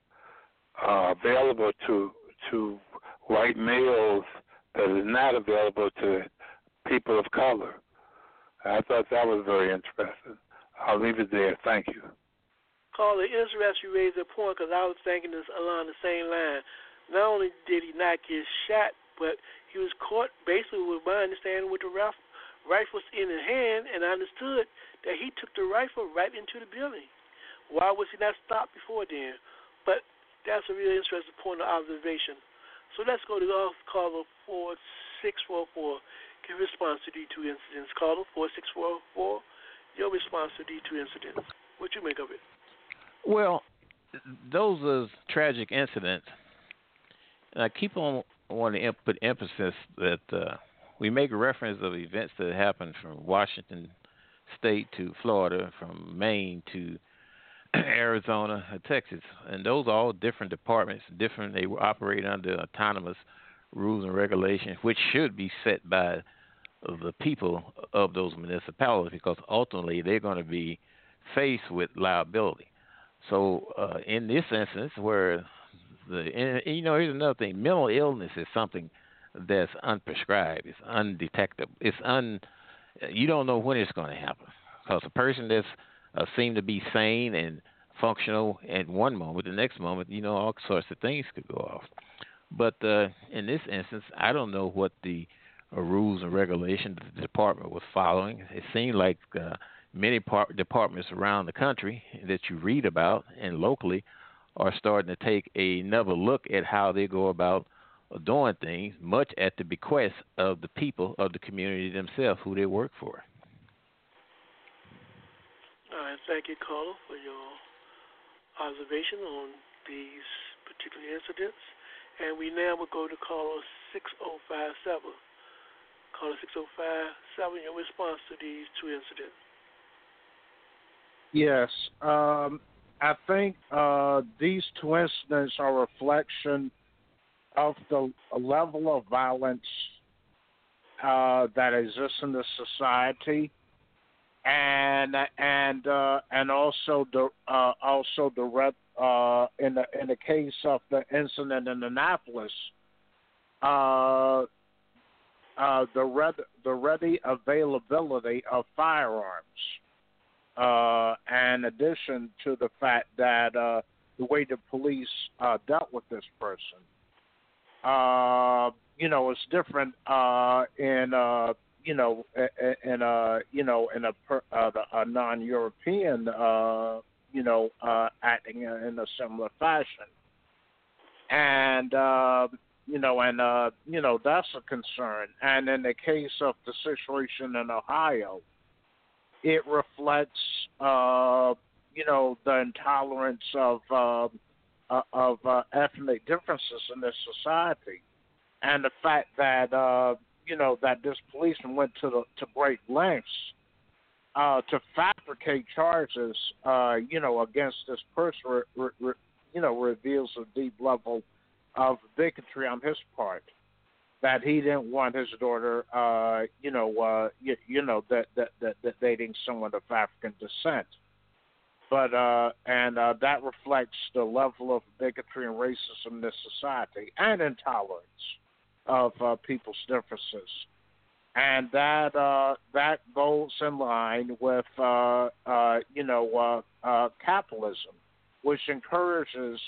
available to white males that is not available to people of color. I thought that was very interesting. I'll leave it there. Thank you. Caller, interesting you raised that point, because I was thinking this along the same line. Not only did he not get shot, but he was caught basically, with my understanding, with the rifles in his hand, and I understood that he took the rifle right into the building. Why was he not stopped before then? But that's a really interesting point of observation. So let's go to caller 4644. Give a response to these two incidents. Caller 4644. Your response to these two incidents. What you make of it? Well, those are tragic incidents. And I keep on wanting to put emphasis that we make reference of events that happen from Washington State to Florida, from Maine to Arizona, Texas, and those are all different departments. They operate under autonomous rules and regulations, which should be set by the people of those municipalities, because ultimately they're going to be faced with liability. So in this instance, where here's another thing: mental illness is something that's unprescribed. It's undetectable. You don't know when it's going to happen, because a person that's seem to be sane and functional at one moment, the next moment, all sorts of things could go off. But in this instance, I don't know what the rules and regulations the department was following. It seemed like many departments around the country that you read about and locally are starting to take another look at how they go about doing things, much at the bequest of the people of the community themselves who they work for. All right, thank you, caller, for your observation on these particular incidents. And we now will go to caller 6057. Caller 605-7, your response to these two incidents. Yes. I think these two incidents are a reflection of the level of violence that exists in the society, and also in the case of the incident in Annapolis, the ready availability of firearms, in addition to the fact that the way the police dealt with this person. It's different in a non-European, acting in a similar fashion, and that's a concern. And in the case of the situation in Ohio, it reflects, the intolerance of ethnic differences in this society, and the fact that that this policeman went to great lengths to fabricate charges, against this person, reveals a deep level of bigotry on his part. That he didn't want his daughter, dating someone of African descent. But that reflects the level of bigotry and racism in this society and intolerance of people's differences, and that goes in line with capitalism, which encourages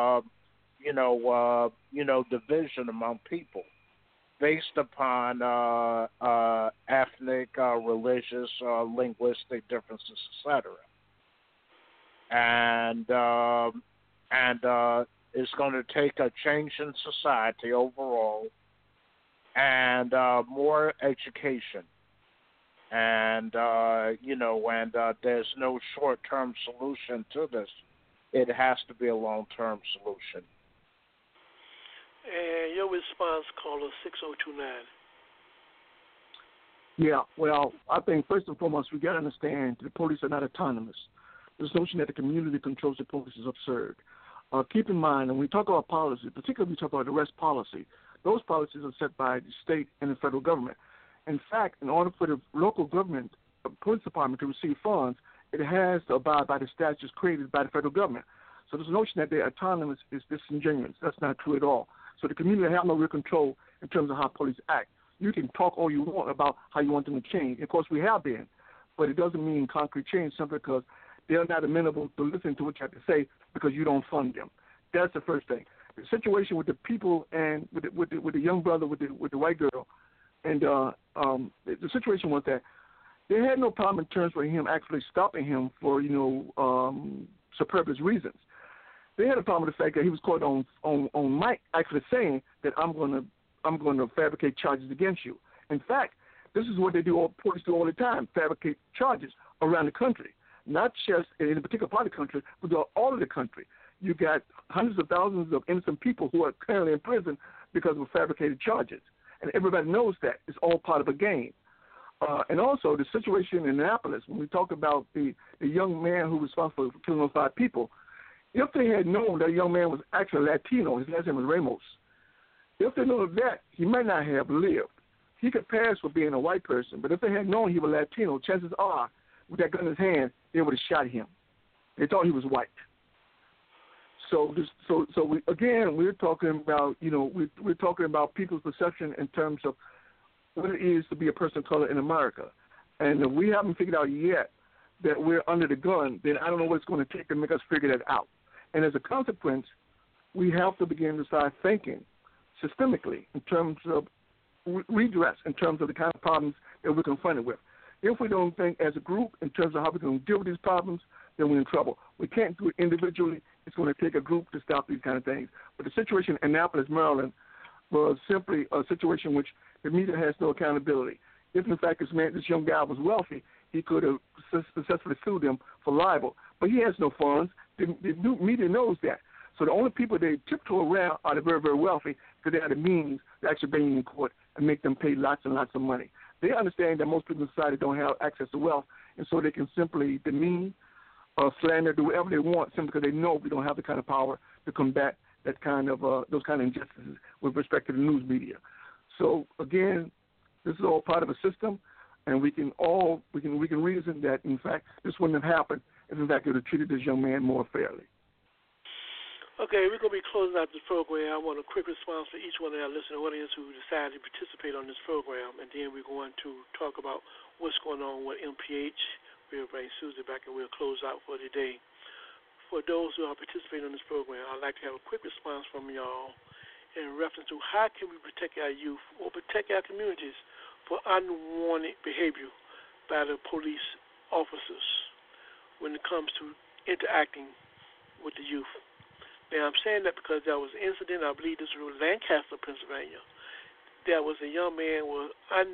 division among people based upon ethnic, religious, linguistic differences, etc. And it's going to take a change in society overall, and more education, and there's no short-term solution to this. It has to be a long-term solution. And your response, caller 6029. Yeah, well, I think first and foremost we got to understand the police are not autonomous. This notion that the community controls the police is absurd. Keep in mind, when we talk about policy, particularly when we talk about arrest policy, those policies are set by the state and the federal government. In fact, in order for the local government, police department to receive funds, it has to abide by the statutes created by the federal government. So this notion that they're autonomous is disingenuous. That's not true at all. So the community has no real control in terms of how police act. You can talk all you want about how you want them to change. Of course, we have been, but it doesn't mean concrete change simply because they're not amenable to listening to what you have to say because you don't fund them. That's the first thing. The situation with the people and with the young brother with the white girl, and the situation was that they had no problem in terms of him actually stopping him for superfluous reasons. They had a problem with the fact that he was caught on mic actually saying that I'm going to fabricate charges against you. In fact, this is what they do. Police do all the time: fabricate charges around the country, not just in a particular part of the country, but all of the country. You got hundreds of thousands of innocent people who are currently in prison because of fabricated charges, and everybody knows that. It's all part of a game. And also the situation in Annapolis, when we talk about the young man who was responsible for killing those 5 people, if they had known that young man was actually Latino, his last name was Ramos, if they knew that, he might not have lived. He could pass for being a white person, but if they had known he was Latino, chances are, with that gun in his hand, they would have shot him. They thought he was white. So we're talking about, we're talking about people's perception in terms of what it is to be a person of color in America. And if we haven't figured out yet that we're under the gun, then I don't know what it's going to take to make us figure that out. And as a consequence, we have to begin to start thinking systemically in terms of redress, in terms of the kind of problems that we're confronted with. If we don't think as a group in terms of how we're going to deal with these problems, then we're in trouble. We can't do it individually. It's going to take a group to stop these kind of things. But the situation in Annapolis, Maryland, was simply a situation which the media has no accountability. If, in fact, this young guy was wealthy, he could have successfully sued them for libel. But he has no funds. The media knows that. So the only people they tiptoe around are the very, very wealthy because they have the means to actually bring them in court and make them pay lots and lots of money. They understand that most people in society don't have access to wealth, and so they can simply demean or slander, do whatever they want simply because they know we don't have the kind of power to combat that kind of those kind of injustices with respect to the news media. So again, this is all part of a system, and we can reason that in fact this wouldn't have happened if in fact they would have treated this young man more fairly. Okay, we're going to be closing out this program. I want a quick response for each one of our listening audience who decided to participate on this program, and then we're going to talk about what's going on with MPH. We'll bring Susie back and we'll close out for today. For those who are participating in this program, I'd like to have a quick response from y'all in reference to how can we protect our youth or protect our communities for unwanted behavior by the police officers when it comes to interacting with the youth. Now, I'm saying that because there was an incident, I believe this was Lancaster, Pennsylvania. There was a young man who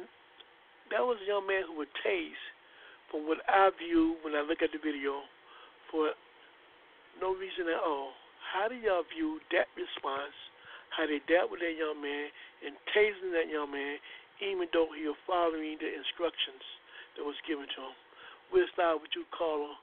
was tased. From what I view when I look at the video, for no reason at all. How do y'all view that response, how they dealt with that young man and tasing that young man, even though he was following the instructions that was given to him? We'll start with you, caller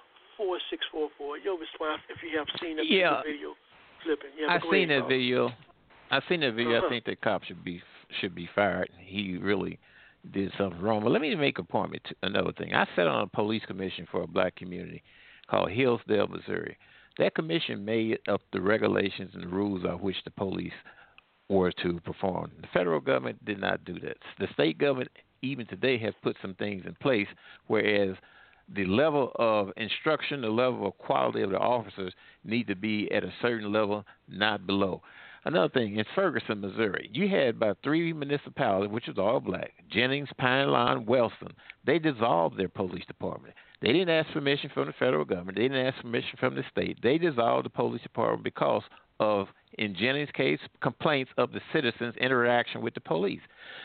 4644. Your response, if you have seen that video clipping. I've seen that video. I think the cop should be fired. He really did something wrong. But let me make a point to another thing. I sat on a police commission for a black community called Hillsdale, Missouri. That commission made up the regulations and the rules of which the police were to perform. The federal government did not do that. The state government, even today, has put some things in place, whereas the level of instruction, the level of quality of the officers need to be at a certain level, not below. Another thing, in Ferguson, Missouri, you had about 3 municipalities, which was all black, Jennings, Pine Lawn, Wellston. They dissolved their police department. They didn't ask permission from the federal government. They didn't ask permission from the state. They dissolved the police department because of, in Jennings' case, complaints of the citizens' interaction with the police.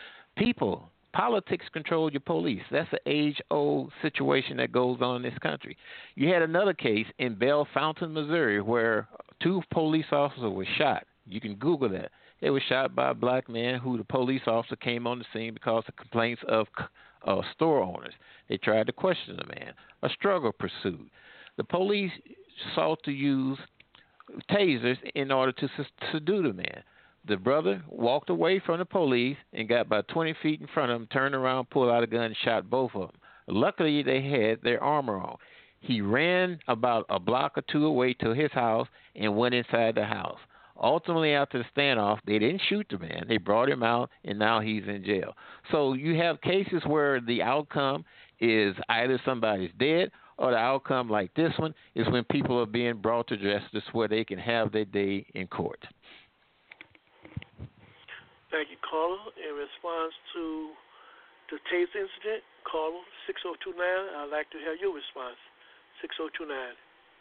Politics control your police. That's an age-old situation that goes on in this country. You had another case in Bellefontaine, Missouri, where 2 police officers were shot. You can Google that. They were shot by a black man who the police officer came on the scene because of complaints of store owners. They tried to question the man. A struggle pursued. The police sought to use tasers in order to subdue the man. The brother walked away from the police and got about 20 feet in front of him, turned around, pulled out a gun, and shot both of them. Luckily, they had their armor on. He ran about a block or 2 away to his house and went inside the house. Ultimately, after the standoff, they didn't shoot the man. They brought him out, and now he's in jail. So you have cases where the outcome is either somebody's dead or the outcome, like this one, is when people are being brought to justice where they can have their day in court. Thank you, caller. In response to the Tase incident, caller 6029, I'd like to have your response. 6029.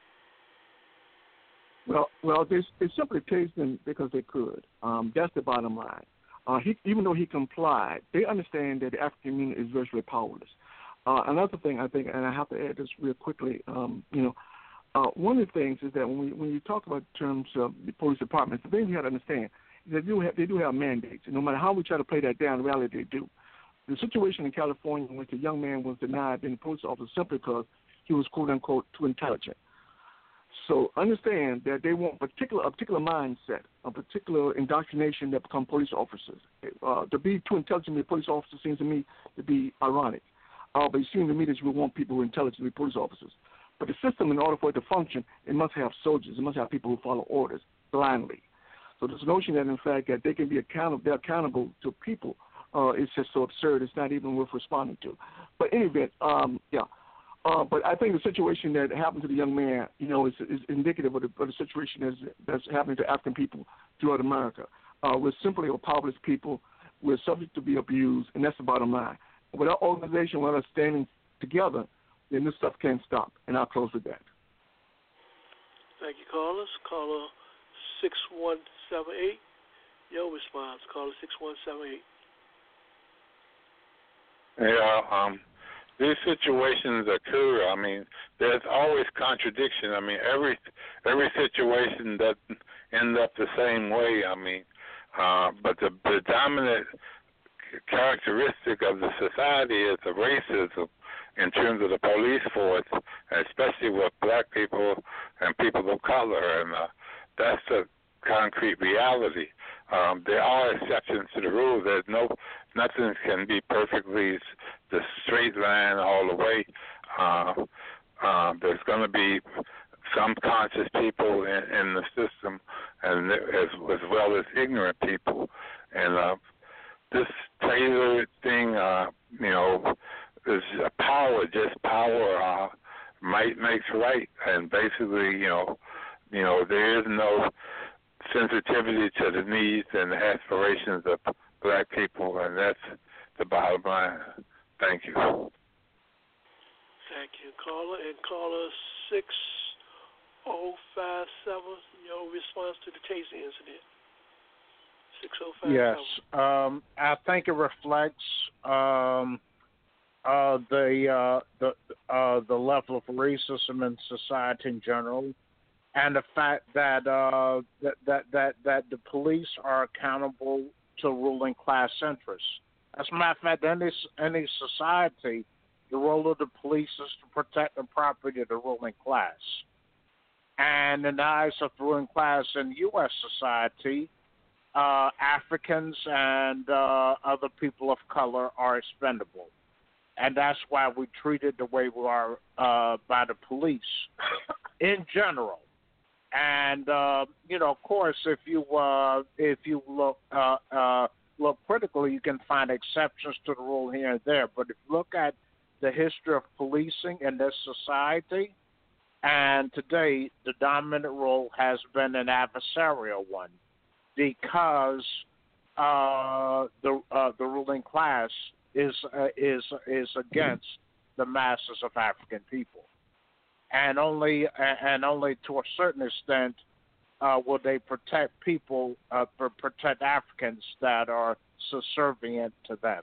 Well, they simply tased him because they could. That's the bottom line. Even though he complied, they understand that the African community is virtually powerless. Another thing I think, and I have to add this real quickly, one of the things is that when you talk about terms of the police departments, the thing you have to understand is that they do have mandates. And no matter how we try to play that down, in reality they do. The situation in California in which the young man was denied being a police officer simply because he was, quote unquote, too intelligent. So understand that they want a particular mindset, a particular indoctrination that become police officers. To be too intelligent to be a police officer seems to me to be ironic. But it seems to me that you would want people who are intelligent to be police officers. But the system, in order for it to function, it must have soldiers. It must have people who follow orders blindly. So this notion that, in fact, that they can be they're accountable to people is just so absurd. It's not even worth responding to. But in any event, but I think the situation that happened to the young man, is indicative of the situation that's happening to African people throughout America. We're simply a powerless people. We're subject to be abused, and that's the bottom line. Without organization, without us standing together, then this stuff can't stop. And I'll close with that. Thank you, callers. Caller 6178. Your response, caller 6178. Yeah, these situations occur. I mean, there's always contradiction. I mean, every situation doesn't end up the same way. I mean, but the dominant characteristic of the society is the racism in terms of the police force, especially with black people and people of color, and that's the concrete reality. There are exceptions to the rule. Nothing can be perfectly the straight line all the way. There's going to be some conscious people in the system, and as well as ignorant people. And this Taylor thing, is power. Just power. Might makes right, and basically, there is no sensitivity to the needs and the aspirations of black people, and that's the bottom line. Thank you. Thank you, caller. And caller 6057, your response to the Taser incident. 6057. Yes, I think it reflects the level of racism in society in general, and the fact that that the police are accountable to ruling class interests. As a matter of fact, any society, the role of the police is to protect the property of the ruling class. And in the eyes of the ruling class in U.S. society, Africans and other people of color are expendable. And that's why we treated the way we are by the police in general. And of course, if you look critically, you can find exceptions to the rule here and there. But if you look at the history of policing in this society, and today the dominant role has been an adversarial one, because the ruling class is against the masses of African people. And only to a certain extent will they protect people, protect Africans that are subservient to them.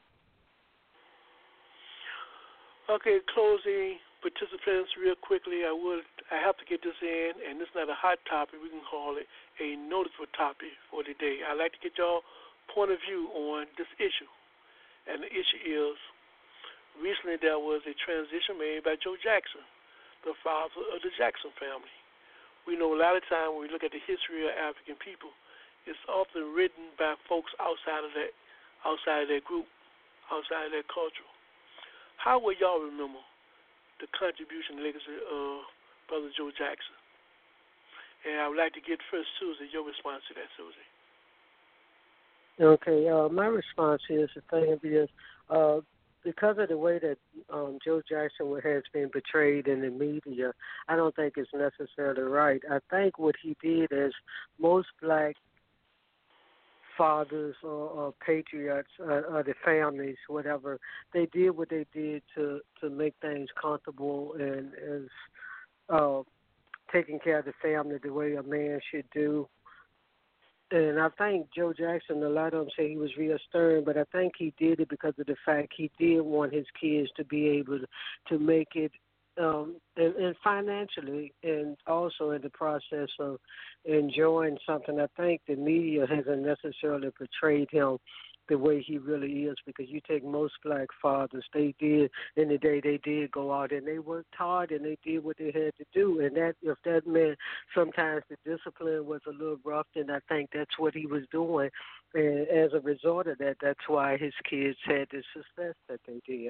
Okay, closing participants real quickly. I have to get this in, and it's not a hot topic. We can call it a noticeable topic for today. I'd like to get y'all point of view on this issue. And the issue is, recently there was a transition made by Joe Jackson, the father of the Jackson family. We know a lot of time when we look at the history of African people, it's often written by folks outside of their group, outside of their culture. How will y'all remember the contribution and legacy of Brother Joe Jackson? And I would like to get first, Susie, your response to that, Susie. Okay, my response is the thing is, because of the way that Joe Jackson has been portrayed in the media, I don't think it's necessarily right. I think what he did is most black fathers or patriots or the families, whatever, they did what they did to make things comfortable and as taking care of the family the way a man should do. And I think Joe Jackson, a lot of them say he was real stern, but I think he did it because of the fact he did want his kids to be able to make it, and financially, and also in the process of enjoying something. I think the media hasn't necessarily portrayed him the way he really is, because you take most black fathers, they did in the day, they did go out and they worked hard and they did what they had to do, and that if that meant sometimes the discipline was a little rough, then I think that's what he was doing, and as a result of that, that's why his kids had the success that they did.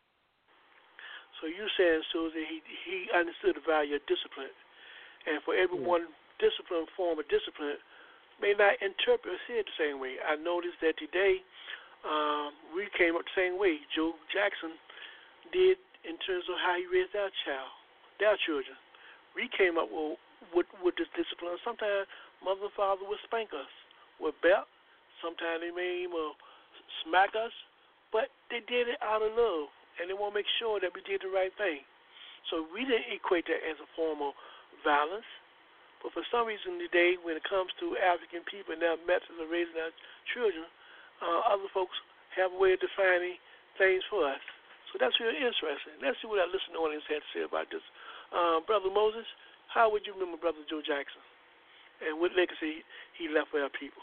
So you saying, Susie, he understood the value of discipline, and for everyone, discipline, form of discipline may not interpret or see it the same way. I noticed that today we came up the same way Joe Jackson did in terms of how he raised their children. We came up with this discipline. Sometimes mother and father would spank us with belt. Sometimes they may even smack us, but they did it out of love, and they want to make sure that we did the right thing. So we didn't equate that as a form of violence. But for some reason today, when it comes to African people and their methods of raising their children, other folks have a way of defining things for us. So that's really interesting. Let's see what our listening audience had to say about this. Brother Moses, how would you remember Brother Joe Jackson? And what legacy he left for our people?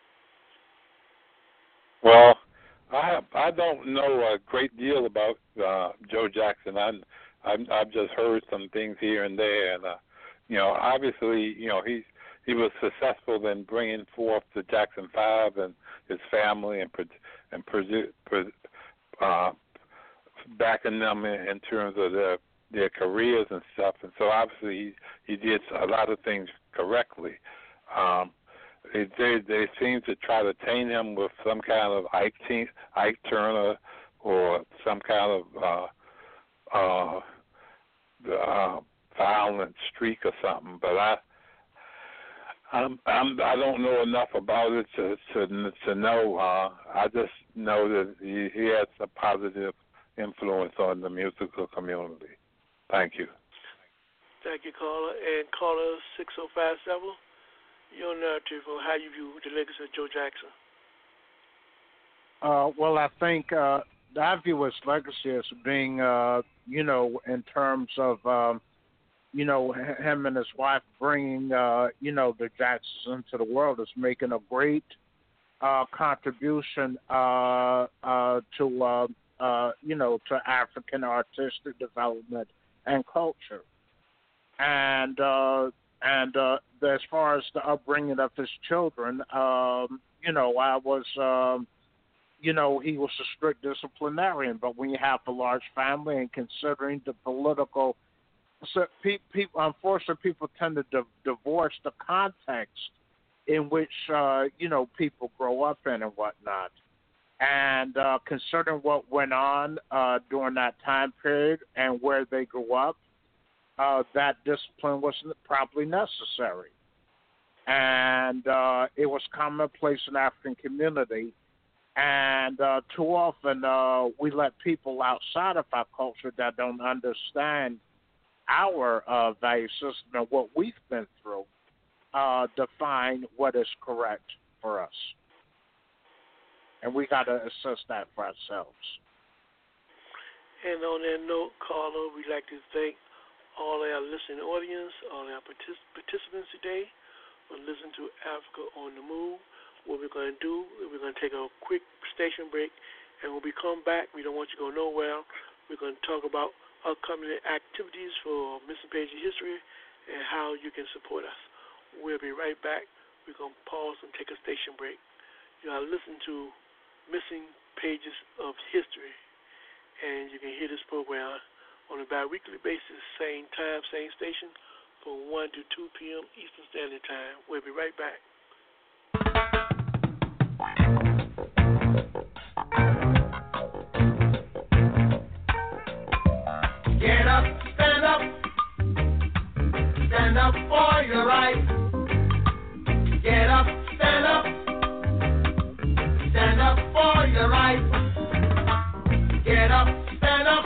Well, I don't know a great deal about Joe Jackson. I've just heard some things here and there, and obviously, he was successful in bringing forth the Jackson 5 and his family and backing them in terms of their careers and stuff. And so obviously he did a lot of things correctly. They seem to try to taint him with some kind of Ike Turner or some kind of violent streak or something. But I don't know enough about it to know. I just know that he has a positive influence on the musical community. Thank you. Thank you, caller. And caller 6057, your narrative on how you view the legacy of Joe Jackson. Well, I think I view his legacy as being, in terms of, him and his wife bringing, the Jacksons into the world, is making a great contribution to African artistic development and culture. And as far as the upbringing of his children, I was, he was a strict disciplinarian. But when you have a large family and considering the political, unfortunately, people tend to divorce the context in which, people grow up in and whatnot. And considering what went on during that time period and where they grew up, that discipline was probably necessary. And it was commonplace in the African community. And too often we let people outside of our culture that don't understand our value system and what we've been through define what is correct for us. And we got to assess that for ourselves. And on that note, caller, we'd like to thank all our listening audience, all our participants today for listening to Africa on the Move. What we're going to do, we're going to take a quick station break, and when we come back, we don't want you to go nowhere. We're going to talk about upcoming activities for Missing Pages History and how you can support us. We'll be right back. We're going to pause and take a station break. You are listening to Missing Pages of History, and you can hear this program on a bi-weekly basis, same time, same station, from 1 to 2 p.m. Eastern Standard Time. We'll be right back. Get up, stand up for your right. Get up, stand up for your right. Get up, stand up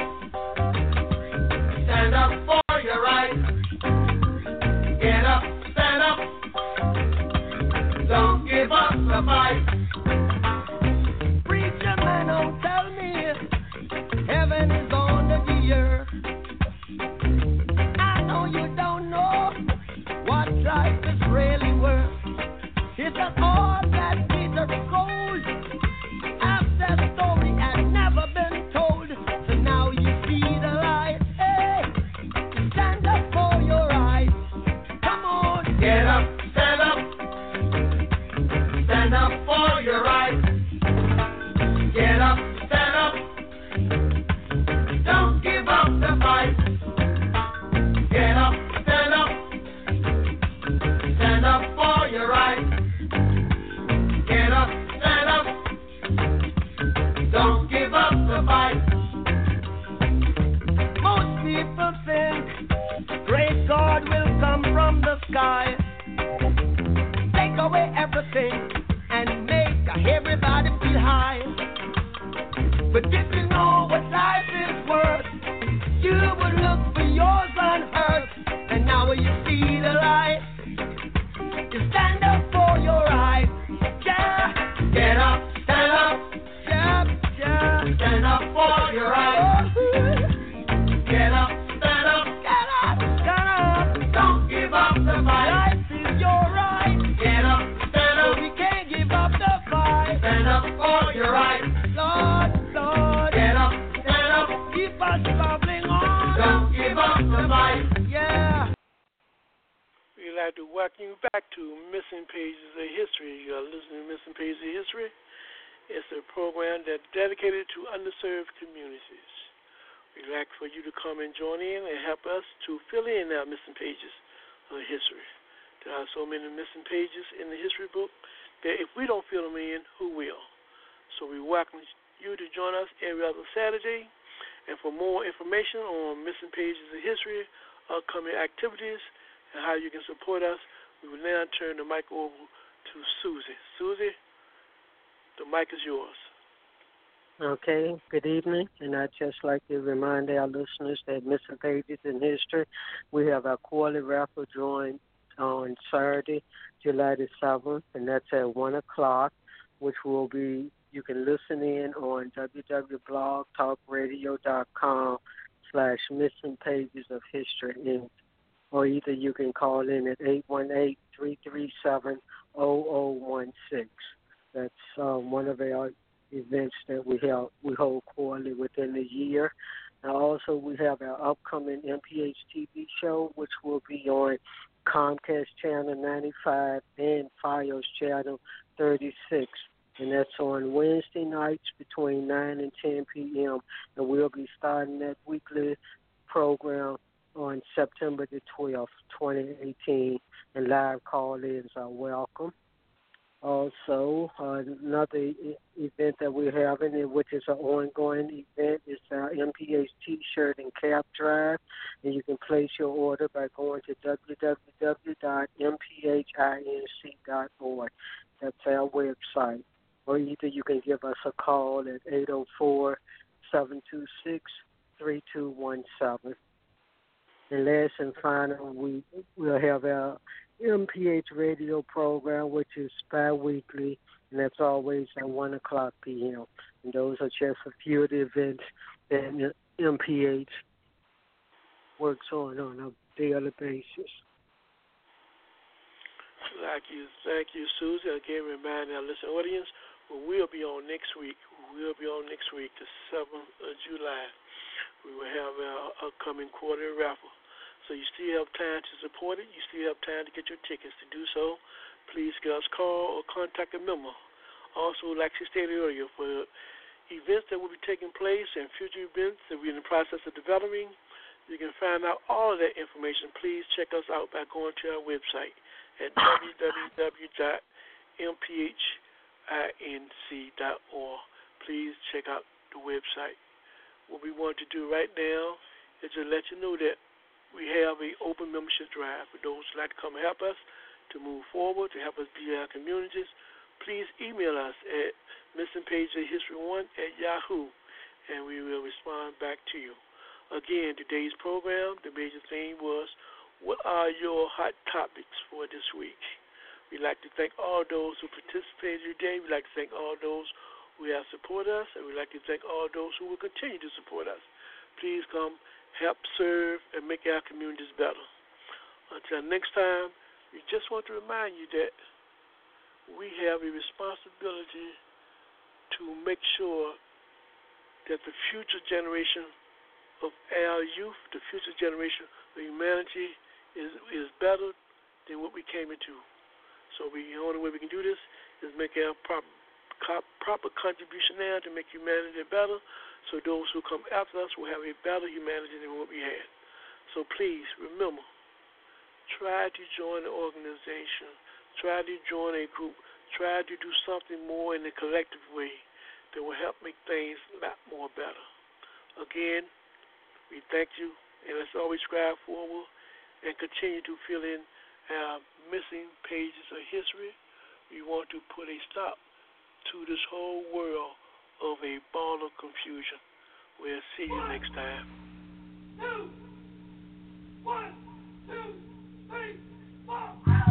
for your right. Get up, stand up, don't give up the fight. Preacher man, don't tell me heaven is under the earth. I know you don't know what life is really worth. It's not all that glitters gold. After the storm like to welcome you back to Missing Pages of History. You are listening to Missing Pages of History. It's a program that's dedicated to underserved communities. We'd like for you to come and join in and help us to fill in our missing pages of history. There are so many missing pages in the history book that if we don't fill them in, who will? So we welcome you to join us every other Saturday. And for more information on missing pages of history, upcoming activities, and how you can support us, we will now turn the mic over to Susie. Susie, the mic is yours. Okay, good evening, and I'd just like to remind our listeners that Missing Pages in History, we have our quarterly raffle drawing on Saturday, July the 7th, and that's at 1 o'clock, which will be, you can listen in on www.blogtalkradio.com/Missing Pages of History, Inc. Or either you can call in at 818-337-0016. That's one of our events that we hold quarterly within the year. And also we have our upcoming MPH TV show, which will be on Comcast Channel 95 and FiOS Channel 36. And that's on Wednesday nights between 9 and 10 p.m. And we'll be starting that weekly program on September the 12th, 2018. And live call-ins are welcome. Also, another event that we're having, which is an ongoing event, is our MPH T-shirt and cap drive. And you can place your order by going to www.mphinc.org. That's our website. Or either you can give us a call at 804-726-3217. And last and final, we'll have our MPH radio program, which is bi-weekly, and that's always at 1 o'clock p.m. And those are just a few of the events that MPH works on a daily basis. Thank you, Susie. Again, remind our listening audience, we'll be on next week. The 7th of July. We will have our upcoming quarterly raffle. So you still have time to support it. You still have time to get your tickets. To do so, please give us a call or contact a member. Also, like she stated earlier, for events that will be taking place and future events that we're in the process of developing, you can find out all of that information. Please check us out by going to our website at www.mphinc.org. Please check out the website. What we want to do right now is to let you know that we have an open membership drive for those who like to come help us to move forward, to help us be our communities. Please email us at missingpagesofhistory1@yahoo, and we will respond back to you. Again, today's program, the major theme was, what are your hot topics for this week? We'd like to thank all those who participated today. We'd like to thank all those who have supported us, and we'd like to thank all those who will continue to support us. Please come help serve and make our communities better. Until next time, we just want to remind you that we have a responsibility to make sure that the future generation of our youth, the future generation of humanity is better than what we came into. So the only way we can do this is make our proper contribution now to make humanity better, so those who come after us will have a better humanity than what we had. So please, remember, try to join an organization, try to join a group, try to do something more in a collective way that will help make things a lot more better. Again, we thank you, and let's always strive forward and continue to fill in our missing pages of history. We want to put a stop to this whole world of a ball of confusion. We'll see you next time. 2, 1, 2, 3, 4.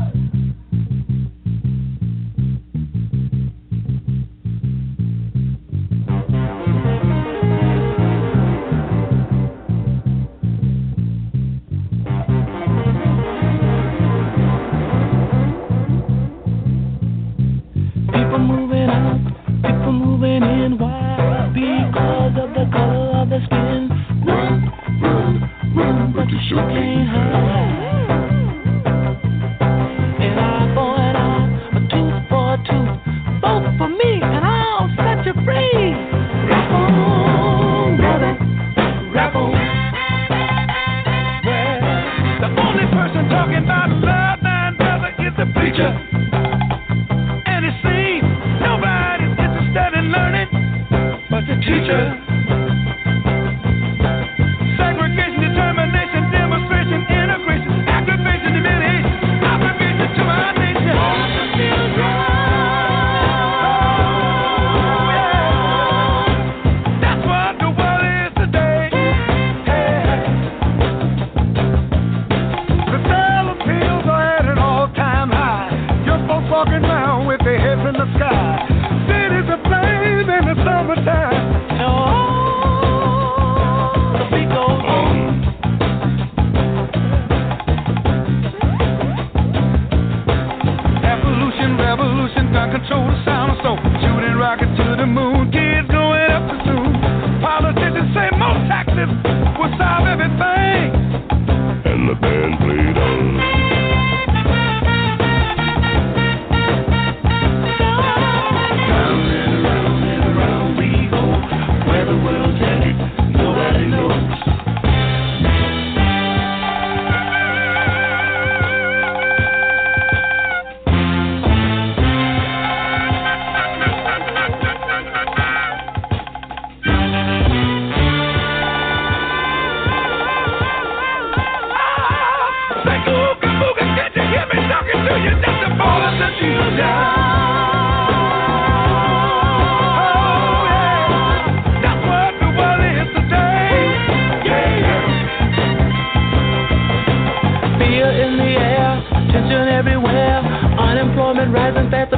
People moving out, people moving in. Why? Because of the color of the skin. Run, run, run, but you sure can't hide. would solve everything. And the band played on. Round and around we go. Where the world's headed, nobody knows. Rising fast